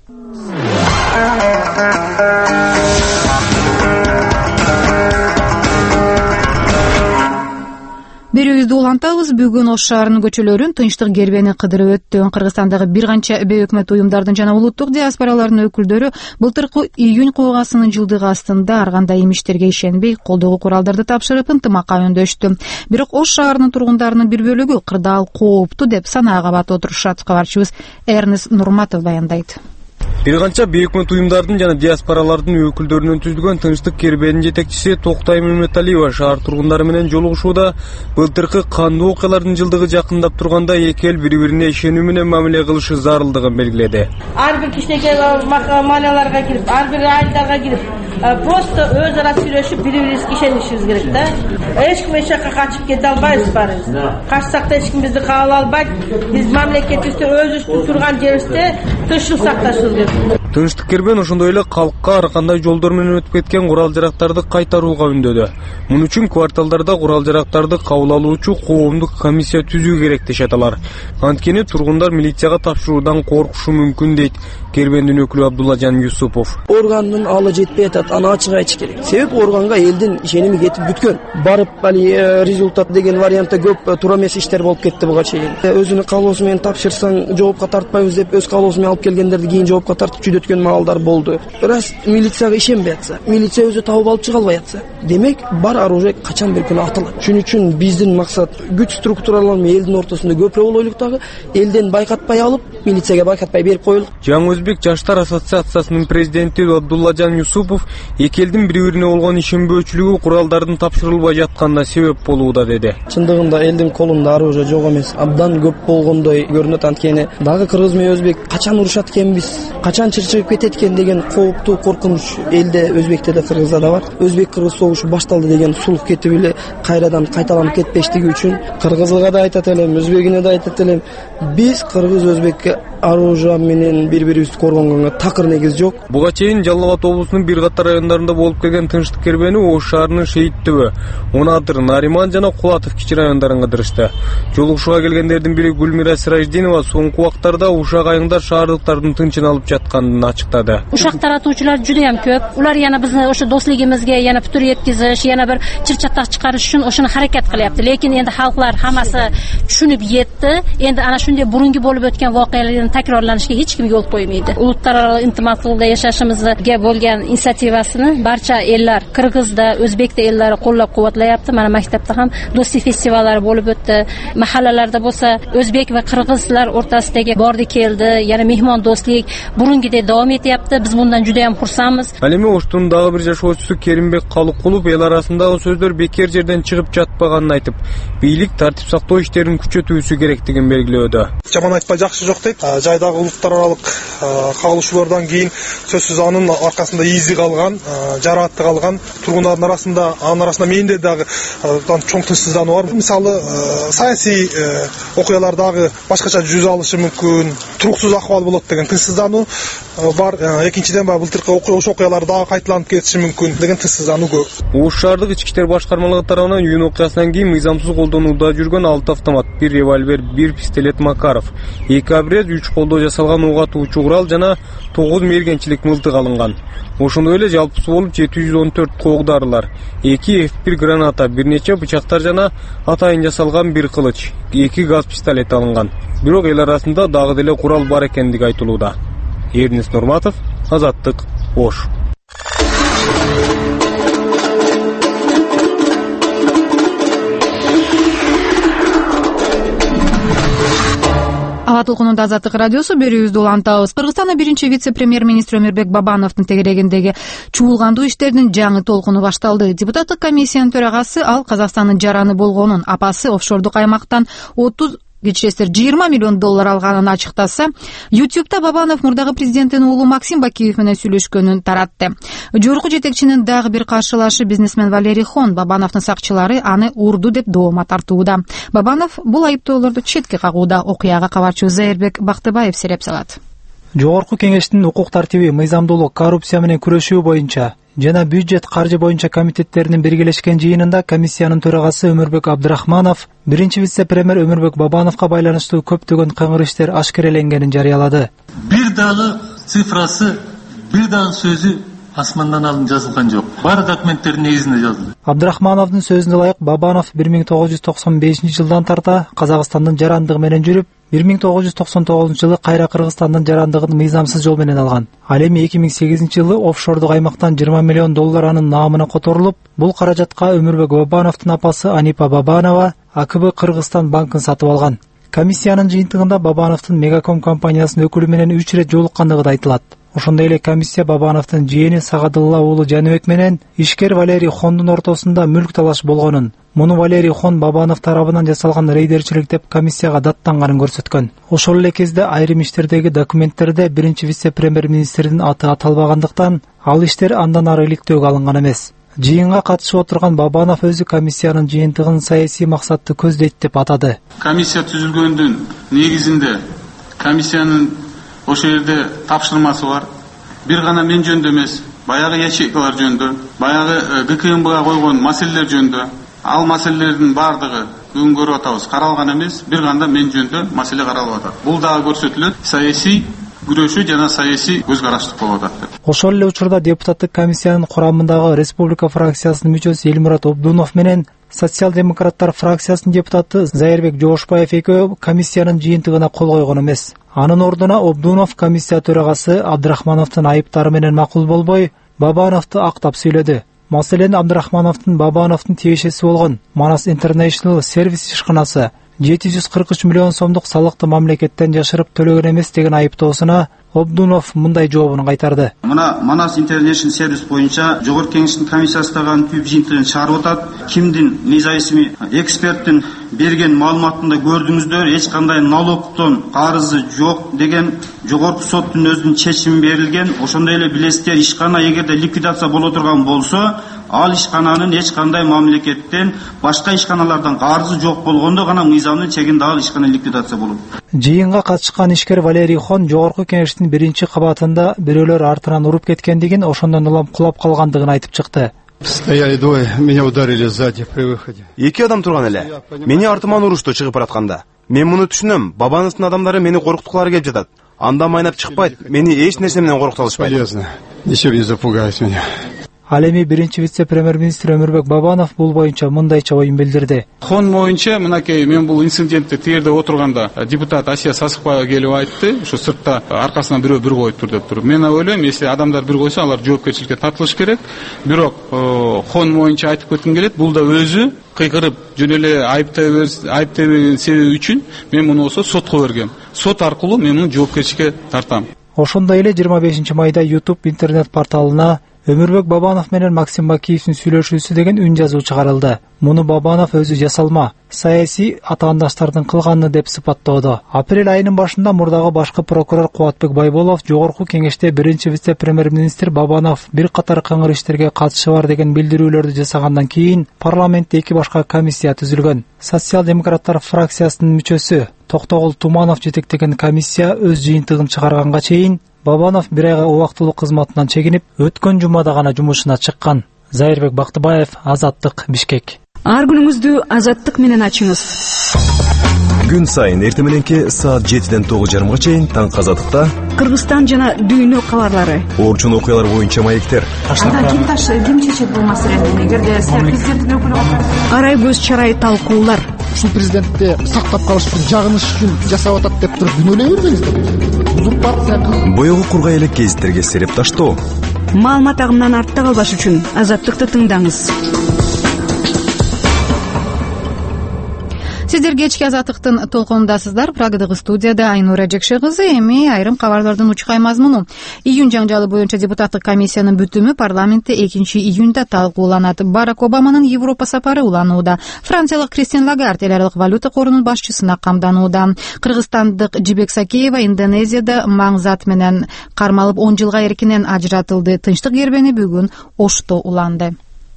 Берүүбүздү улантабыз. Бүгүн Ош шаарынын көчөлөрүн тынчтык кербени кыдырып өттү. Кыргызстандагы бир канча бейөкмөт уюмдардын жана улуттук диаспоралардын өкүлдөрү былтыркы июнь куугасынын жылдыгы астында ар кандай имиштерге ишенбей колдогу куралдарды тапшырып ынтымакка үндөштү. Бирок Ош шаарынын тургундарынын бир бөлүгү кырдаал кооптуу деп санаага батып отурушат. Кабарчыбыз Эрнест Нурматов баяндайт. Бир канча бейөкмөт уюмдардын жана диаспоралардын өкүлдөрүнөн түзүлгөн тынчтык кербенин жетекчиси Токтай Мөмөталиева шаар тургундары менен жолугушууда былтыркы кандуу окуялардын жылдыгы жакындап турганда эки эл бири-бирине ишенүү менен мамиле кылышы зарылдыгын белгиледи. Ар бир кичинекей маалаларга кирип, ар бир айылдарга кирип, просто өз ара сүйлөшүп бири-бирибизге ишенишибиз керек да. Эч ким эч жакка качып кете албайбыз баарыбыз. Качсак да эч ким бизди кабыл албайт. Биз мамлекетибизде өзүбүз турган жерибизде тынчтык сакташыбыз керек. Тынчтык кербен ошондой эле калкка ар кандай жолдор менен өтүп кеткен курал-жарактарды кайтарууга үндөдү. Муну үчүн кварталдарда курал-жарактарды кабыл алуучу коомдук комиссия түзүү керек дешет алар. Анткени тургундар милицияга тапшыруудан коркушу мүмкүн дейт кербендин өкүлү Абдуллажан Юсупов. Органдын алы жетпей атат, аны ачык айтыш керек. Себеп органга элдин ишеними кетип бүткөн. Барып али результат деген вариантта көп туура эмес иштер болуп кетти буга чейин. Өзүнүн каалоосу менен тапшырсаң жоопко тартпайбыз деп өз каалоосу менен алып келгендерди кийин жоопко тартып жүдөткөн маалдар болду. Раз милицияга ишенбей атса, милиция өзү табып алып чыга албай атса, демек бар оружие качан бир күнү атылат. Шуның үчүн биздин максат күч структуралары менен элдин ортосунда көпүрө болойлук дагы, элден байкатпай алып, милицияга байкатпай берип коелук. Жаңы Өзбек жаштар ассоциациясынын президенти Абдуллажан Юсупов эки элдин бири-бирине болгон ишенбөөчүлүгү куралдардын тапшырылбай жатканына себеп болууда деди. Чындыгында элдин колунда оружие жок эмес, абдан көп болгондой көрүнөт. Анткени дагы кыргыз менен өзбек качан урушат экенбиз, качан чырчыгып кетет экен деген кооптуу коркунуч элде, өзбекте да кыргызда да бар. Өзбек-кыргыз согушу башталды деген сулук кетип эле кайрадан кайталанып кетпештиги үчүн кыргызга да айтат элем, өзбегине да айтат элем, биз кыргыз өзбекке оружие менен бири-бирибизди коргонгонго такыр негиз жок. Буга чейин Жалал Абад облусунун бир катар райондарында болуп келген тынчтык кербени Ош шаарынын Шейит түбү, Онадыр, Нариман жана Кулатов кичи райондарын кыдырышты. Жолугушууга келгендердин бири Гүлмира Сираждинова соңку убактарда ушак айыңдар шаардыктардын тынчын алып жатканын ачыктады. Ушак таратуучулар juda ham ko'p. Ular yana bizni o'sha do'stligimizga yana putur yetkazish, yana bir chirchatoq chiqarish uchun o'shani harakat qilyapti. Lekin endi xalqlar hammasi tushunib yetdi. Endi ana shunday burungi bo'lib o'tgan voqealarning takrorlanishiga hech kim yo'l qo'ymaydi. Ulutlararo intimoqlikda yashashimizga bo'lgan inisiativasini barcha ellar, Qirg'izda, O'zbekda ellari qo'llab-quvvatlayapti. Mana maktabda ham do'stlik festivallari bo'lib o'tdi. Mahallalarda bo'lsa O'zbek va Qirg'izlar o'rtasidagi bordi keldi. Yana mehmon do'stlik burungidek davom etyapti. Biz bundan juda ham xursandmiz. Алеме Оштун дагы бир жашоочусу Керимбек Калыкулов эл арасындагы сөздөр бекер жерден чыгып жатпаганын айтып, бийлик тартип сактоо иштерин күчөтүүсү керектигин белгилөөдө. Жаман айтпай жакшы жок дейт. Жайдагы улуттар аралык кагылышуулардан кийин сөзсүз анын аркасында изи калган, жарааты калган тургундардын арасында, анын арасында менде дагы чоң тынчсыздануу бар. Мисалы, саясий окуялардагы башкача жүз алышы мүмкүн, туруксуз акыбал болот деген тынчсыздануу бар. Экинчиден баягы былтыркы окуя окуялар дагы кайталанып кетиши мүмкүн деген тынчсыздануу көп. Ош шаардык ички иштер башкармалыгы тарабынан июнь окуясынан кийин мыйзамсыз колдонууда жүргөн алты автомат, бир револьвер, бир пистолет Макаров, эки обрез, үч колдо жасалган ок атуучу курал жана тогуз мергенчилик мылтык алынган. Ошондой эле жалпысы болуп жети жүз он төрт коок дарылар, эки эф бир граната, бир нече бычактар жана атайын жасалган бир кылыч, эки газ пистолет алынган. Бирок эл арасында дагы деле курал бар экендиги айтылууда. Эрнест Нурматов, Азаттык, Ош. Ала толкунунда Азаттык радиосу берүүбүздү улантабыз. Кыргызстандын биринчи вице-премьер-министри Өмүрбек Бабановдун тегерегиндеги чуулгандуу иштердин жаңы толкуну башталды. Депутаттык комиссиянын төрагасы ал Казакстандын жараны болгонун, апасы офшордук аймактан отуз кечиресиздер жыйырма миллион доллар алганын ачыктаса, YouTube'да Бабанов мурдагы президенттин уулу Максим Бакиев менен сүйлөшкөнүн таратты. Жогорку жетекчинин дагы бир каршылашы бизнесмен Валерий Хон Бабановдун сакчылары аны урду деп доoma тартууда. Бабанов бул айыптоолорду четке кагууда. Окуяга кабарчыбыз Зайырбек Бактыбаев сереп салат. Жогорку кеңештин укук тартиби, мыйзамдуулук, коррупция менен күрөшүү боюнча жана бюджет каржы боюнча комитеттеринин биргелешкен жыйынында комиссиянын төрагасы Өмүрбек Абдрахманов биринчи вице-премьер Өмүрбек Бабановго байланыштуу көптөгөн кыңгыр иштер ашкереленгенин жарыялады. Бир дагы цифрасы, бир дагы сөзү асмандан алынып жазылган жок. Баары документтердин негизинде жазылды. Абдрахмановдун сөзүнө ылайык, Бабанов бир миң тогуз жүз токсон бешинчи жылдан тарта Казакстандын жарандыгы менен жүрүп, бир миң тогуз жүз токсон тогузунчу жылы кайра Кыргызстандын жарандыгын мыйзамсыз жол менен алган. Ал эми эки миң сегизинчи жылы офшордук аймактан жыйырма миллион доллар анын наамына которулуп, бул каражатка Өмүрбек Бабановдун апасы Анипа Бабанова А К Б Кыргызстан банкын сатып алган. Комиссиянын жыйынтыгында Бабановдун Мегаком компаниясынын өкүлү менен үч ирет жолуккандыгы да айтылат. Ошондой эле комиссия Бабановдун жээни Сагадылла уулу Жаныбек менен ишкер Валерий Хондун ортосунда мүлк талаш болгонун, муну Валерий Хон Бабанов тарабынан жасалган рейдерчилик деп комиссияга даттанганын көрсөткөн. Ошол эле кезде айрым иштердеги документтерде биринчи вице-премьер министрдин аты аталбагандыктан, ал иштер андан ары иликтөөгө алынган эмес. Жыйынга катышып отурган Бабанов өзү комиссиянын жыйынтыгын саясий максатты көздөйт деп атады. Комиссия түзүлгөндүн негизинде комиссиянын ошол жерде тапшырмасы бар. Бир гана мен жөнүндө эмес, баягы ячейкалар жөнүндө, баягы Г К М Бга койгон маселелер жөнүндө, ал маселелердин баардыгы бүгүн көрүп атабыз, каралган эмес, бир гана мен жөнүндө маселе каралып атат. Бул дагы көрсөтүлөт, саясий күрөшүү жана саясий көз караштык болуп атат. Ошол эле учурда депутаттык комиссиянын курамындагы Республика фракциясынын мүчөсү Элмурат Обдунов менен Социал-демократтар фракциясынын депутаты Зайырбек Жошбаев экөө комиссиянын жыйынтыгына кол койгон эмес. Анын ордуна Обдунов комиссия төрагасы Абдрахмановдун айыптары менен макул болбой, Бабановду актап сүйлөдү. Маселен, Абдрахмановдун Бабановдун тиешеси болгон Манас International сервис ишканасы жети жүз кырк үч миллион сомдук салыкты мамлекеттен жашырып төлөгөн эмес деген айыптоосуна Обдунов мындай жообун кайтарды. Мына Манас International сервис боюнча жогорку кеңештин комиссиясы дагы түп жыйынтыгын чыгарып атат. Кимдин независимый эксперттин берген маалыматында көрдүңүздөр, эч кандай налогдон карызы жок деген жогорку соттун өзүнүн чечими берилген. Ошондой эле билесиздер, ишкана эгерде ликвидация боло турган болсо, ал ишкананын эч кандай мамлекеттен, башка ишканалардан карызы жок болгондо гана мыйзамдын чегинде ал ишкана ликвидация болот. Жыйынга катышкан ишкер Валерий Хон жогорку кеңештин биринчи кабатында бирөөлөр артынан уруп кеткендигин, ошондон улам кулап калгандыгын айтып чыкты. Стояли двое, меня ударили сзади при выходе. Эки адам турган эле. Мени артыман урушту чыгып баратканда. Мен муну түшүнөм. Бабановдун адамдары мени коркуткулары келип жатат. Анда майнап чыкпайт. Мени эч нерсе менен коркута алышпайт. Полезно. Ничего не запугает меня. Ал эми биринчи вице-премьер-министр Өмүрбек Бабанов бул боюнча мындайча оюн билдирди. Хон боюнча мынакей мен бул инцидентте тиерде отурганда депутат Асия Сасыкбаева келип айтты, ушу сыртта аркасынан бирөө бир коюп тур деп туруп. Мен ойлойм, если адамдар бир койсо, алар жоопкерчиликке тартылыш керек. Бирок Хон боюнча айтып кетким келет, бул да өзү кыйкырып жөн эле айыптабеген себеби үчүн мен муну болсо сотко бергем. Сот аркылуу мен муну жоопкерчиликке тартам. Ошондой эле жыйырма бешинчи майда YouTube интернет порталына Өмүрбек Бабанов менен Максим Бакиевдин сүйлөшүүсү деген үн жазуу чыгарылды. Муну Бабанов өзү жасалма, саясий атаандаштардын кылганы деп сыпаттоодо. Апрель айынын башында мурдагы башкы прокурор Кубатбек Байболов жогорку кеңеште биринчи вице-премьер-министр Бабанов бир катар кыңгыр иштерге катышы бар деген билдирүүлөрдү жасагандан кийин парламентте эки башка комиссия түзүлгөн. Социал-демократтар фракциясынын мүчөсү Токтогул Туманов жетектеген комиссия өз жыйынтыгын чыгарганга чейин Бабанов бир айга убактылуу кызматынан чегинип, өткөн жумада гана жумушуна чыккан. Зайырбек Бактыбаев, Азаттык, Бишкек. Ар күнүңүздү Азаттык менен ачыңыз. Күн сайын эртең мененки саат жетиден тогуз жарымга чейин Таң Азаттыкта Кыргызстан жана дүйнө кабарлары. Орчун окуялар боюнча маектер. Анда ким таш ким чечет бул маселени? Эгерде президенттин өкүлү болсо, арай көз чарай талкуулар. Ушул президентти сактап калыш үчүн, жагыныш үчүн жасап атат деп туруп күнөөлөй бербеңиздер. Узурпация. Боёгу кургай элек гезиттерге сереп таштоо. Маалымат агымынан артта калбаш үчүн Азаттыкты тыңдаңыз. Сиздер кечки Азаттыктын толконундасыздар. Прагадагы студияда Айнура Жекше кызы. Эми айрым кабарлардын учкай мазмуну. Июнь жаңжалы боюнча депутаттык комиссиянын бүтүмү парламентте экинчи июнда талкууланат. Барак Обаманын Европа сапары уланууда. Франциялык Кристин Лагард эл аралык валюта корунун башчысына камданууда. Кыргызстандык Жибек Сакеева Индонезияда маң зат менен кармалып он жылга эркинен ажыратылды. Тынчтык кербени бүгүн Ошто уланды.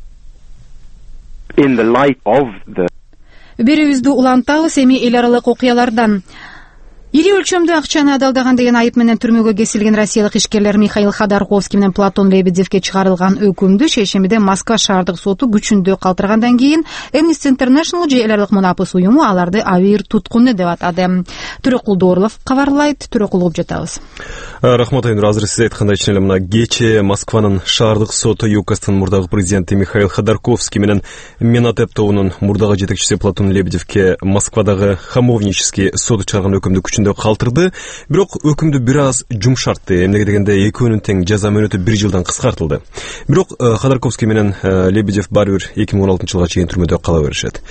In the light of the Бирибизди улантабыз эми эл аралык окуялардан. Ири өлчөмдүү акчаны адалдаган деген айып менен түрмөгө кесилген россиялык ишкерлер Михаил Ходорковский менен Платон Лебедевке чыгарылган өкүмдү шешимиде Москва шаардык соту күчүндө калтыргандан кийин Amnesty International же эл аралык мунапыс уюму аларды авир туткуну деп атады. Төрөкул Доорлов кабарлайт, Төрөкул угуп жатабыз. Рахмат Айнур, азыр сиз айткандай чын мына кечээ Москванын шаардык соту ЮКОстун мурдагы президенти Михаил Ходорковский менен Менатеп тобунун мурдагы жетекчиси Платон Лебедевке Москвадагы Хамовнический соду чыгарган өкүмдү күчүндө калтырды. Бирок өкүмдү бир аз жумшартты. Эмнеге дегенде экөөнүн тең жаза мөөнөтү бир жылдан кыскартылды. Бирок Ходорковский менен Лебедев баары бир эки миң он алтынчы жылга чейин түрмөдө кала беришет.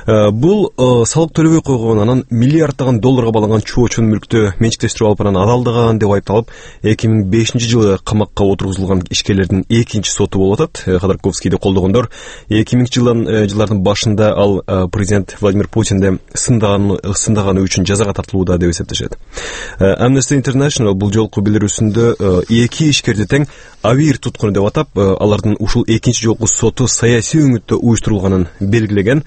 Бул салык төлөбөй койгон, анан миллиарддаган долларга баланган чоочун мүлктү менчиктештирип алып анан адалдаган деп айыпталып эки миң бешинчи жылы камакка отургузулган ишкерлердин экинчи соту болуп атат. Ходорковскийди колдогондор эки миңинчи жылдардын башында ал президент Владимир Путинди сындаганы сындаганы үчүн жазага тартылууда деп эсептешет. Amnesty International бул жолку билдирүүсүндө эки ишкерди тең авир туткуну деп атап, алардын ушул экинчи жолку соту саясий өңүттө уюштурулганын белгилеген.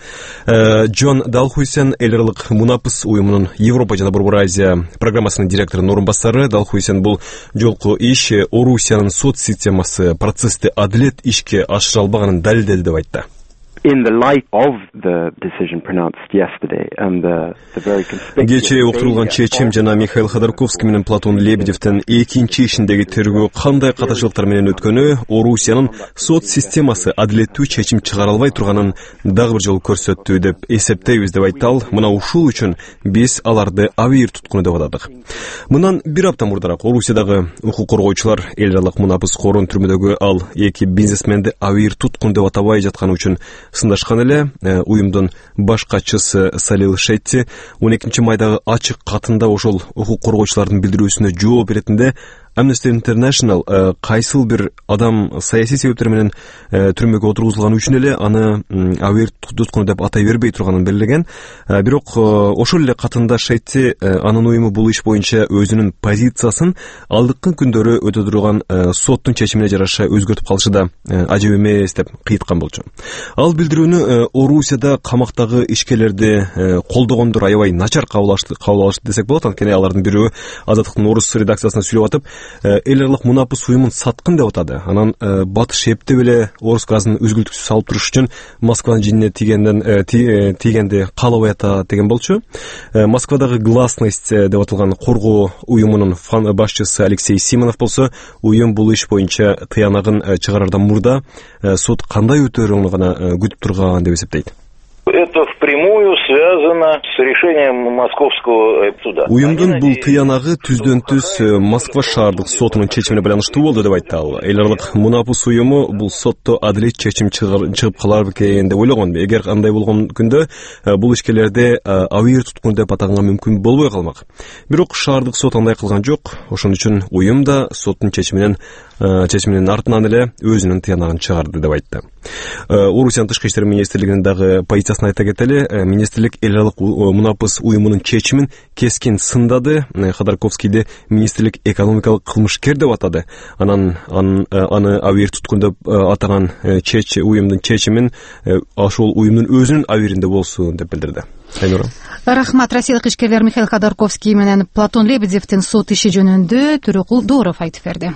Джон Далхуйсен эл аралык мунапыс уюмунун Европа жана Борбор Азия программасынын директорунун орун басары. Далхуйсен бул жолку иш Орусиянын сот системасы процессти адилет ишке ашыра албаганын далилдеди деп айтты. In the light of the decision pronounced yesterday and the, the very conspicuous... Кечээ уктурулган чечим жана Михаил Ходорковский менен Платон Лебедевдин экинчи ишиндеги тергөө кандай катачылыктар менен өткөнү, Орусиянын сот системасы адилеттүү чечим чыгара албай турганын дагы бир жолу көрсөттү деп эсептейбиз деп айтты ал. Мына ушул үчүн биз аларды авир туткуну деп атадык. Мындан бир апта мурдараак Орусиядагы укук коргоочулар эл аралык мунапыс корун түрмөдөгү ал эки бизнесменди авир туткун деп атабай жатканы үчүн сындашкан эле. Уюмдун баш катчысы Салил Шетти он экинчи майдагы ачык катында ошол укук коргоочулардын билдирүүсүнө жооп беретинде Amnesty International кайсыл бир адам саясий себептер менен түрмөгө отургузулганы үчүн эле аны авир туткуну деп атай бербей турганын белгилеген. Бирок ошол эле катында Шетти анын уюму бул иш боюнча өзүнүн позициясын алдыкы күндөрү өтө турган соттун чечимине жараша өзгөртүп калышы да ажеп эмес деп кыйткан болчу. Ал билдирүүнү Орусияда камактагы ишкерлерди колдогондор аябай начар кабыл алышты десек болот. Анткени алардын бирөө Азаттыктын орус редакциясына сүйлөп атып, эл аралык мунапыс уюмун саткын деп атады. Анан батыш эптеп эле орус газын үзгүлтүксүз салып туруш үчүн Москванын жинине тийгенден тийгенди каалабай атат деген болчу. Москвадагы Гласность деп аталган коргоо уюмунун башчысы Алексей Симонов болсо, уюм бул иш боюнча тыянагын чыгарардан мурда сот кандай өтөөрүн гана күтүп турган деп эсептейт. Это впрямую связано с решением Московского суда. Уюмдун бул тыянагы түздөн түз Москва шаардык сотунун чечимине байланыштуу болду деп айтты ал. Эл аралык мунапыс уюму бул сотто адилет чечим чыгып калар бекен деп ойлогон. Эгер андай болгон күндө бул ишкерлерди авир туткун деп атаганга мүмкүн болбой калмак. Бирок шаардык сот андай кылган жок. Ошон үчүн уюм да соттун чечиминен чечиминин артынан эле өзүнүн тыянагын чыгарды деп айтты. Орусиянын тышкы иштер министрлигинин дагы позициясын айта кетели. Министрлик эл аралык мунапыс уюмунун чечимин кескин сындады. Ходорковскийди министрлик экономикалык кылмышкер деп атады. Анан аны авир туткун деп атаган чеч уюмдун чечимин ошол уюмдун өзүнүн авиринде болсун деп билдирди. Айнура. Рахмат. Россиялык ишкерлер Михаил Ходорковский менен Платон Лебедевдин сот иши жөнүндө Төрөкул Дооров айтып берди.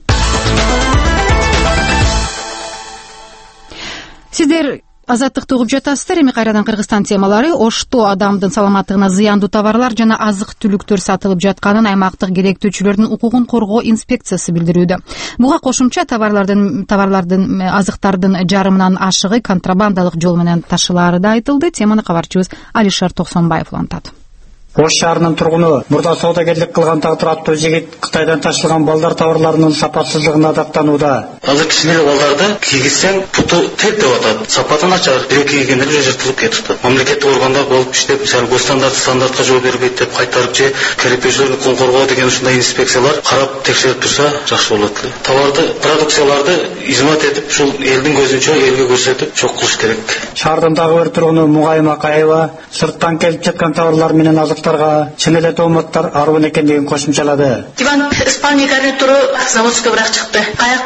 Сиздер Азаттыкты угуп жатасыздар. Эми кайрадан Кыргызстан темалары. Ошто адамдын саламаттыгына зыяндуу товарлар жана азык-түлүктөр сатылып жатканын аймактык керектөөчүлөрдүн укугун коргоо инспекциясы билдирүүдө. Буга кошумча товарлардын товарлардын азыктардын жарымынан ашыгы контрабандалык жол менен ташылаары да айтылды. Теманы кабарчыбыз Алишер Токсонбаев улантат. Ош шаарынын тургуну мурда соодагерлик кылган тартураттуу жигит Кытайдан ташылган балдар товарларынын сапатсыздыгына даттанууда. Азыр кичине балдарды кийгизсең путу теп деп атат. Сапаты начар, бирок кийгендер же жыртылып кетиптир. Мамлекеттик органдар болуп иштеп, мисалы госстандарт стандартка жооп бербейт деп кайтарып же керектөөчүлөрдү укугун коргоо деген ушундай инспекциялар карап текшерип турса жакшы болот. Товарды, продукцияларды измат этип, ушул элдин көзүнчө элге көрсөтүп чок кылыш керек. Шаардын дагы бир тургуну Мугайым Акаева сырттан келип жаткан товарлар менен азык чын эле тооматтар арбын экендигин кошумчалады. Диван спальный гарнитуру заводской бирок чыкты. Аякта кайры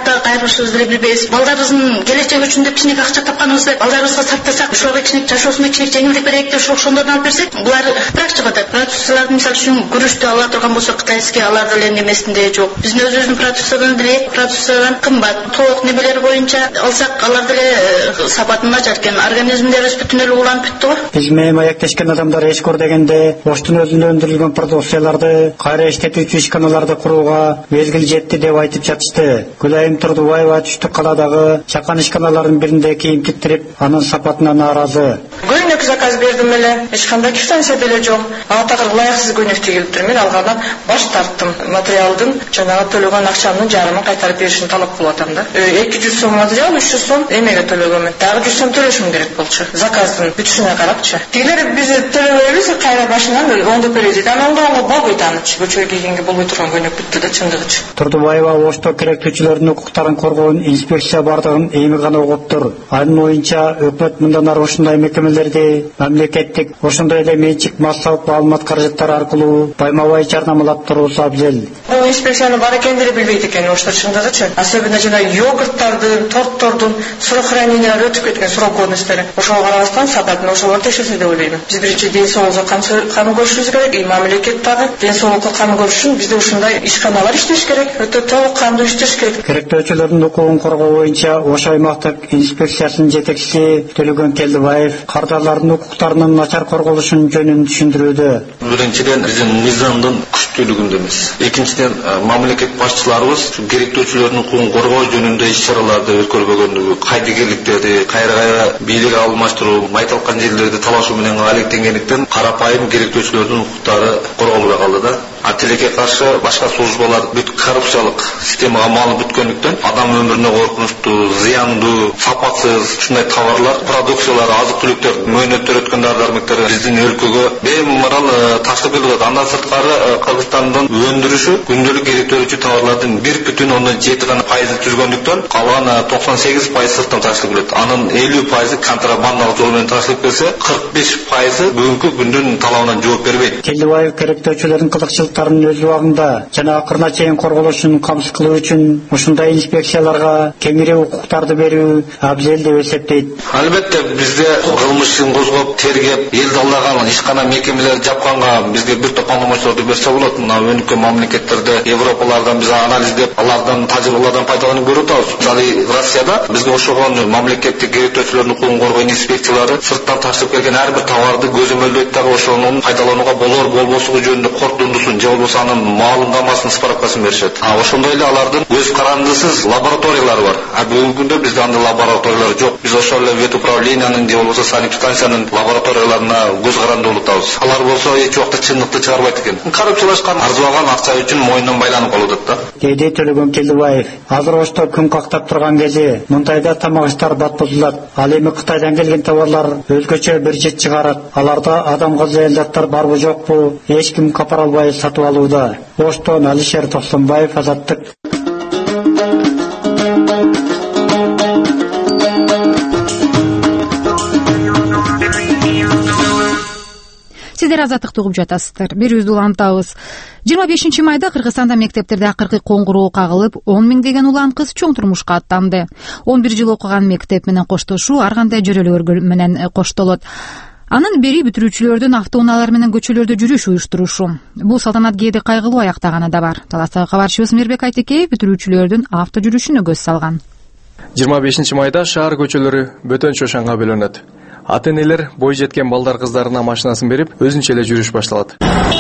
жашоошубузду деле билбейбиз. Балдарыбыздын келечеги үчүн деп кичине акча тапканыбызды балдарыбызга сарптасак, ушуга кичине жашоосуна кичине жеңилдик берейик деп ошондорду алып берсек, булар бирок чыгат. Продукцияларды мисалы үчүн күрүчтү ала турган болсо кытайский, алар деле немесинде жок. Биздин өзүбүздүн продукциядан деле продукциядан кымбат. Толук немелер боюнча алсак, алар деле сапатын начар экен. Организмдерибиз бүтүн эле уланып бүттү го. Биз менен маектешкен адамдар эч көр дегенде Оштун өзүндө өндүрүлгөн продукцияларды кайра иштетүүчү ишканаларды курууга мезгил жетти деп айтып жатышты. Гүлайым Турдубаева Түштүк каладагы чакан ишканаларынын биринде кийим тиктирип, анын сапатына нааразы. Көйнөк заказ бердим эле, эч кандай квитанция деле жок. Ага такыр ылайыксыз көйнөк тигилиптир. Мен алгандан баш тарттым. Материалдын жанагы төлөгөн акчамдын жарымын кайтарып беришин талап кылып атам да. эки жүз сом материал, үч жүз сом эмеге төлөгөнмүн. Дагы жүз сом төлөшүм керек болчу. Заказдын бүтүшүнө карапчы. Тигилер биз төлөбөйбүз, кайра башынан оңдоп беребиз дейт. Аны оңдогонго болбойт анычы. Көчөгө кийгенге болбой турган көйнөк бүттү да чындыгычы. Турдубаева Ошто керектүүчүлөрдүн укуктарын коргоон инспекция бардыгын эми гана угуптур. Анын оюнча өкмөт мындан ары ушундай мекемелерди мамлекеттик, ошондой эле менчик массалык маалымат каражаттары аркылуу байма-бай жарнамалап туруусу абзел. Бул инспекциянын бар экендери билбейт экен Ошто чындыгычы. Особенно жана йогурттардын, торттордун срок хранениялары өтүп кеткен, срок годностьтери. Ошого карабастан сапатын ошолор текшерсе деп ойлойм. Биз биринчи ден соолукка камы көрүшүбүз керек, и мамлекет дагы ден соолукка камы көрүш үчүн бизде ушундай ишканалар иштеш керек, өтө толук кандуу иштеш керек. Керектөөчүлөрдүн укугун коргоо боюнча Ош аймактык инспекциясынын жетекчиси Төлөгөн Келдибаев кардарлардын укуктарынын начар корголушунун жөнүн түшүндүрүүдө. Биринчиден биздин мыйзамдын күчтүүлүгүндө эмес. Экинчиден мамлекет башчыларыбыз керектөөчүлөрдүн укугун коргоо жөнүндө иш-чараларды өткөрбөгөндүгү, кайдыгерликтерди, кайра-кайра бийлик алмаштыруу, майталкан жерлерди талашуу менен алектенгендиктен карапайым керектөөчүлөрдүн укуктары корголбой калды да. А тилекке каршы башка службалар бүт коррупциялык системага малынып бүткөндүктөн адам өмүрүнө коркунучтуу, зыяндуу, сапатсыз ушундай товарлар, продукциялар, азык-түлүктөр, мөөнөттөр өткөн дары-дармектер биздин өлкөгө беймарал таштап келип атат. Андан сырткары Кыргызстандын өндүрүшү күндөлүк керектөөчү товарлардын бир бүтүн ондон жети гана пайызы жүргөндүктөн калган токсон сегиз пайыз сырттан ташылып келет. Анын элүү пайызы контрабандалык жол менен ташылып келсе, кырк беш пайызы бүгүнкү күндүн талабына жооп бербейт. Келдибаев керектөөчүлөрдүн кызыкчылыктарын өз убагында жана акырына чейин корголушун камсыз кылуу үчүн ушундай инспекцияларга кеңири укуктарды берүү абзел деп эсептейт. Албетте бизде кылмыш ишин козгоп, тергеп, элди алдаган ишкана мекемелер жапканга бизге бир топ маалыматтарды берсе болот. Мына өнүккөн мамлекеттерде, Европалардан биз анализдеп, алардан тажрыйбалардан пайдаланып көрүп атабыз. Мисалы Россияда бизге ошогон мамлекеттик керектөөчүлөрдүн укугун коргоон инспекциялары сырттан ташып келген ар бир товарды көзөмөлдөйт дагы ошонун пайдаланууга болор болбосугу жөнүндө корутундусун же болбосо анын маалымдамасын, справкасын беришет. А ошондой эле алардын көз карандысыз лабораториялары бар. А бүгүнкү күндө бизде андай лабораториялар жок. Биз ошол эле ветуправлениянын же болбосо санэпидстанциянын лабораторияларына көз каранды болуп атабыз. Алар болсо эч убакта чындыкты чыгарбайт экен. Коррупциялашкан, арзыбаган акча үчүн мойнунан байланып калып атат да. Дейди Төлөгөн Келдибаев. Азыр Ошто күн кактап турган кези мындайда тамак иштер бат бузулат. Ал эми Кытайдан келген товарлар өзгөчө бир жит чыгарат. Аларда адамга зыян заттар барбы жокпу эч ким капар албай сатып алууда. Оштон Алишер Тосонбаев, Азаттык. Сиздер Азаттыкты угуп жатасыздар. Берүүбүздү улантабыз. жыйырма бешинчи майда Кыргызстанда мектептерде акыркы коңгуроо кагылып, он миңдеген улан кыз чоң турмушка аттанды. он бир жыл окуган мектеп менен коштошуу ар кандай жөрөлөр менен коштолот. Анын бири бүтүрүүчүлөрдүн автоунаалар менен көчөлөрдө жүрүш уюштурушу. Бул салтанат кээде кайгылуу аяктаганы да бар. Таластагы кабарчыбыз Мирбек Айтекеев бүтүрүүчүлөрдүн авто жүрүшүнө көз салган. жыйырма бешинчи майда шаар көчөлөрү бөтөнчө шаңга бөлөнөт. Ата-энелер бой жеткен балдар кыздарына машинасын берип, өзүнчө эле жүрүш башталат.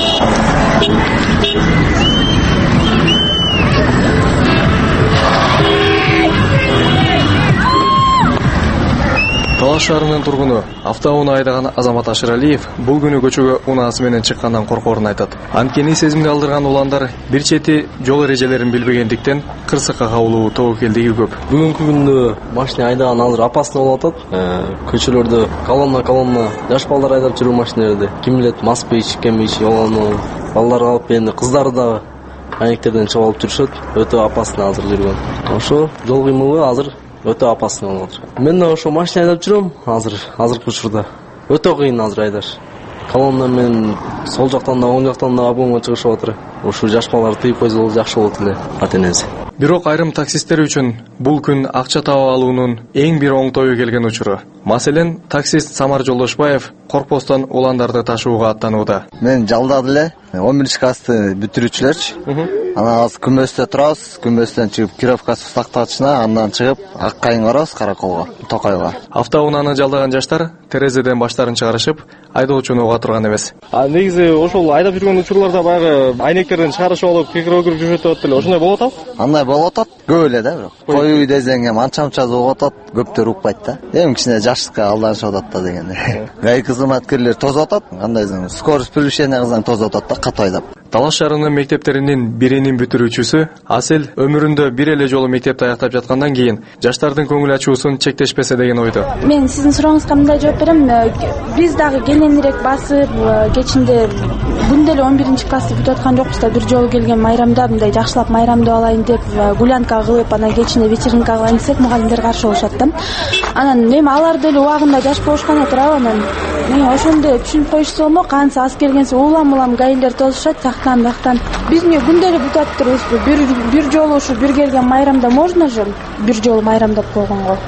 Талас шаарынын тургуну, автоунаа айдаган Азамат Ашыралиев бул күнү көчөгө унаасы менен чыккандан коркоорун айтат. Анткени сезимге алдырган уландар бир чети жол эрежелерин билбегендиктен кырсыкка кабылуу тобокелдиги көп. Бүгүнкү күндө машина айдаган азыр опасно болуп атат. Көчөлөрдө колонна колонна жаш балдар айдап жүрүү машиналарды ким билет мас бейиш, кем бейиш, жолону балдар алып енді кыздар да айнектерден чыгып алып жүрүшөт. Өтө опасно азыр жүргөн. Ошо жол кыймылы азыр өтө опасно болуп атат. Мен да ошо машина айдап жүрөм азыр, азыркы учурда. Өтө кыйын азыр айдаш. Колонна менен сол жактан да оң жактан да обгонго чыгышып атыр. Ошо жаш балдар тыйып койсо жакшы болот эле ата-энеси. Бирок айрым таксисттер үчүн бул күн акча таап алуунун эң бир оңтою келген учуру. Маселен, таксист Самар Жолдошбаев корпостон уландарды ташууга аттанууда. Мен жалдады эле он биринчи классты бүтүрүүчүлөрчү. Анан азыр күмбөстө турабыз. Күмбөстөн чыгып Кировка суу тактагычына, андан чыгып Аккайыңга барабыз, Караколго, Токайга. Автоунааны жалдаган жаштар терезеден баштарын чыгарышып, айдоочуну уга турган эмес. А негизи ошол айдап жүргөн учурларда баягы айнектерден чыгарышып алып, кекире өгүрүп жүрүп атат эле. Ошондой болуп атабы? Андай болуп атат. Көп эле да, бирок. Коюу дезеңге анча-мунча болуп атат, көптөр укпайт да. Эми кичине жаштыкка алданышып атат да дегенде. Гай кызматкерлер тозуп атат, кандай десең, скорость превышение кылсаң тозуп атат да, катуу айдап. Талаш шаарынын мектептеринин биринин бүтүрүүчүсү Асел өмүрүндө бир эле жолу мектепти аяктап жаткандан кийин жаштардын көңүл ачуусун чектешпесе деген ойдо. Мен сиздин сурооңузга мындай жооп берем. Биз дагы кененирээк басып, кечинде күндө эле он биринчи классты бүтүп аткан жокпуз да, бир жолу келген майрамда мындай жакшылап майрамдап алайын деп гулянка кылып, анан кечинде вечеринка кылайын десек, мугалимдер каршы болушат да. Анан эми алар деле убагында жаш болушкан турабы, анан мен ошондо түшүнүп коюшса болмо, канча аз келгенсе улам-улам гайлер тосушат, жактан жактан. Биз эмне күндө эле бүтүп атпырбызбы? Бир бир жолу ушу бир келген майрамда можно же бир жолу майрамдап койгонго.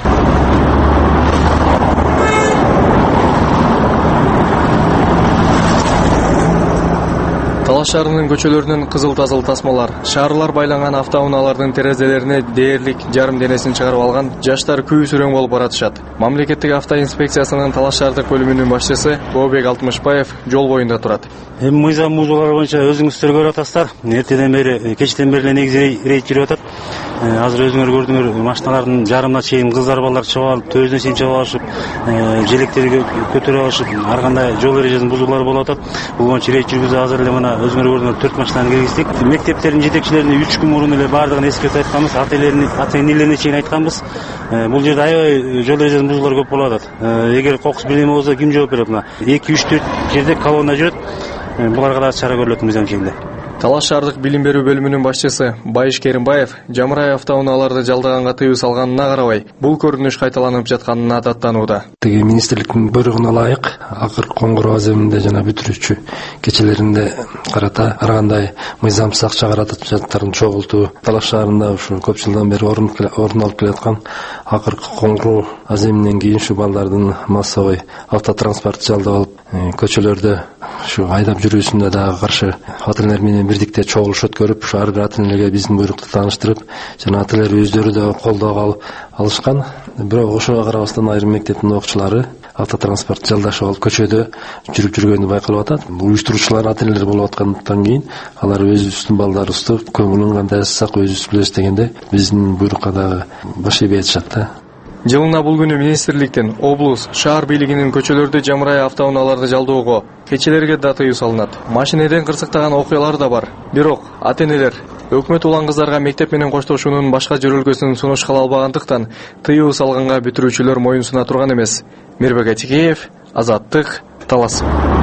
Талаш шаарынын көчөлөрүнөн кызыл-тазыл тасмалар, шаарлар байланган автоунаалардын терезелерине дээрлик жарым денесин чыгарып алган жаштар күйүү-сүрөң болуп баратышат. Мамлекеттик автоинспекциясынын Талаш шаардык бөлүмүнүн башчысы Бообек Алтымышбаев жол боюнда турат. Эми мыйзам музулары боюнча өзүңүздөр көрүп атасыздар. Эртеден бери, кечтен бери негизи рейд жүрүп атат. Азыр өзүңөр көрдүңөр, машиналардын жарымына чейин кыздар балдар чыгып алып, төбөсүнө чейин чыгып алышып, желектерди көтөрүп алышып, ар кандай жол эрежесин бузуулар болуп атат. Бул боюнча рейд жүргүзүп азыр эле мына өзүңөр көрдүңөр төрт машинаны киргиздик. Мектептердин жетекчилерине үч күн мурун эле баардыгын эскертип айтканбыз, ата-энелерине, ата-энелерине чейин айтканбыз. Бул жерде аябай жол эрежесин бузуулар көп болуп атат. Эгер кокус бирдеме болсо ким жооп берет? Мына эки үч төрт жерде колонна жүрөт. Буларга да чара көрүлөт мыйзам чегинде. Талаш шаардык билим берүү бөлүмүнүн башчысы Байыш Керимбаев Жамырай автоунааларды жалдаганга тыюу салганына карабай, бул көрүнүш кайталанып жатканына даттанууда. Тиги министрликтин буйругуна ылайык, акыр коңгуроо аземинде жана бүтүрүүчү кечелеринде карата ар кандай мыйзамсыз акча каражаттарын чогултуу Талаш шаарында ушу көп жылдан бери орун алып келаткан акыркы коңгуроо аземинен кийин ушу балдардын массовый автотранспорт жалдап алып, көчөлөрдө ушу айдап жүрүүсүндө дагы каршы ата-энелер менен бирдикте чогулуш өткөрүп, ушу ар бир ата-энелерге биздин буйрукту тааныштырып, жана ата-энелер өздөрү да колдоо алышкан. Бирок ошого карабастан айрым мектептин окуучулары автотранспорт жалдашып алып көчөдө жүрүп жүргөнү байкалып атат. Уюштуруучулар ата-энелер болуп аткандан кийин алар өзүбүздүн балдарыбызды көңүлүн кандай ачсак өзүбүз билебиз дегенде биздин буйрукка дагы баш ийбей атышат да. Жылына бул күнү министрликтин, облус, шаар бийлигинин көчөлөрдө Жамырай автоунааларды жалдоого, кечелерге да тыюу салынат. Машинеден кырсыктаган окуялар да бар. Бирок ата-энелер өкмөт улан кыздарга мектеп менен коштошуунун башка жөрөлгөсүн сунуштала албагандыктан тыюу салганга бүтүрүүчүлөр моюн суна турган эмес. Мирбек Атикеев, Азаттык, Талас.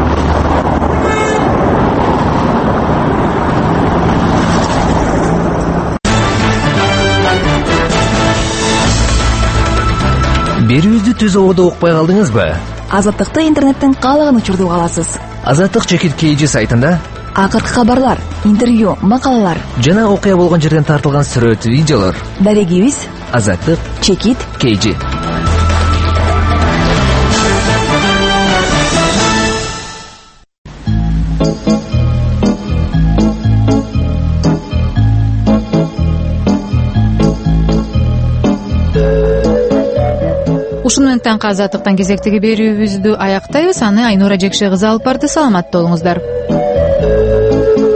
Берүүбүздү түз ободо укпай калдыңызбы? Азаттыкты интернеттен каалаган учурда уга аласыз. Азаттык чекит кей джи сайтында акыркы кабарлар, интервью, макалалар жана окуя болгон жерден тартылган сүрөт, видеолор. Дарегибиз Азаттык чекит кей джи. Ушуну менен таңкы Азаттыктан кезектеги берүүбүздү аяктайбыз. Аны Айнура Жекше кызы алып барды. Саламатта болуңуздар.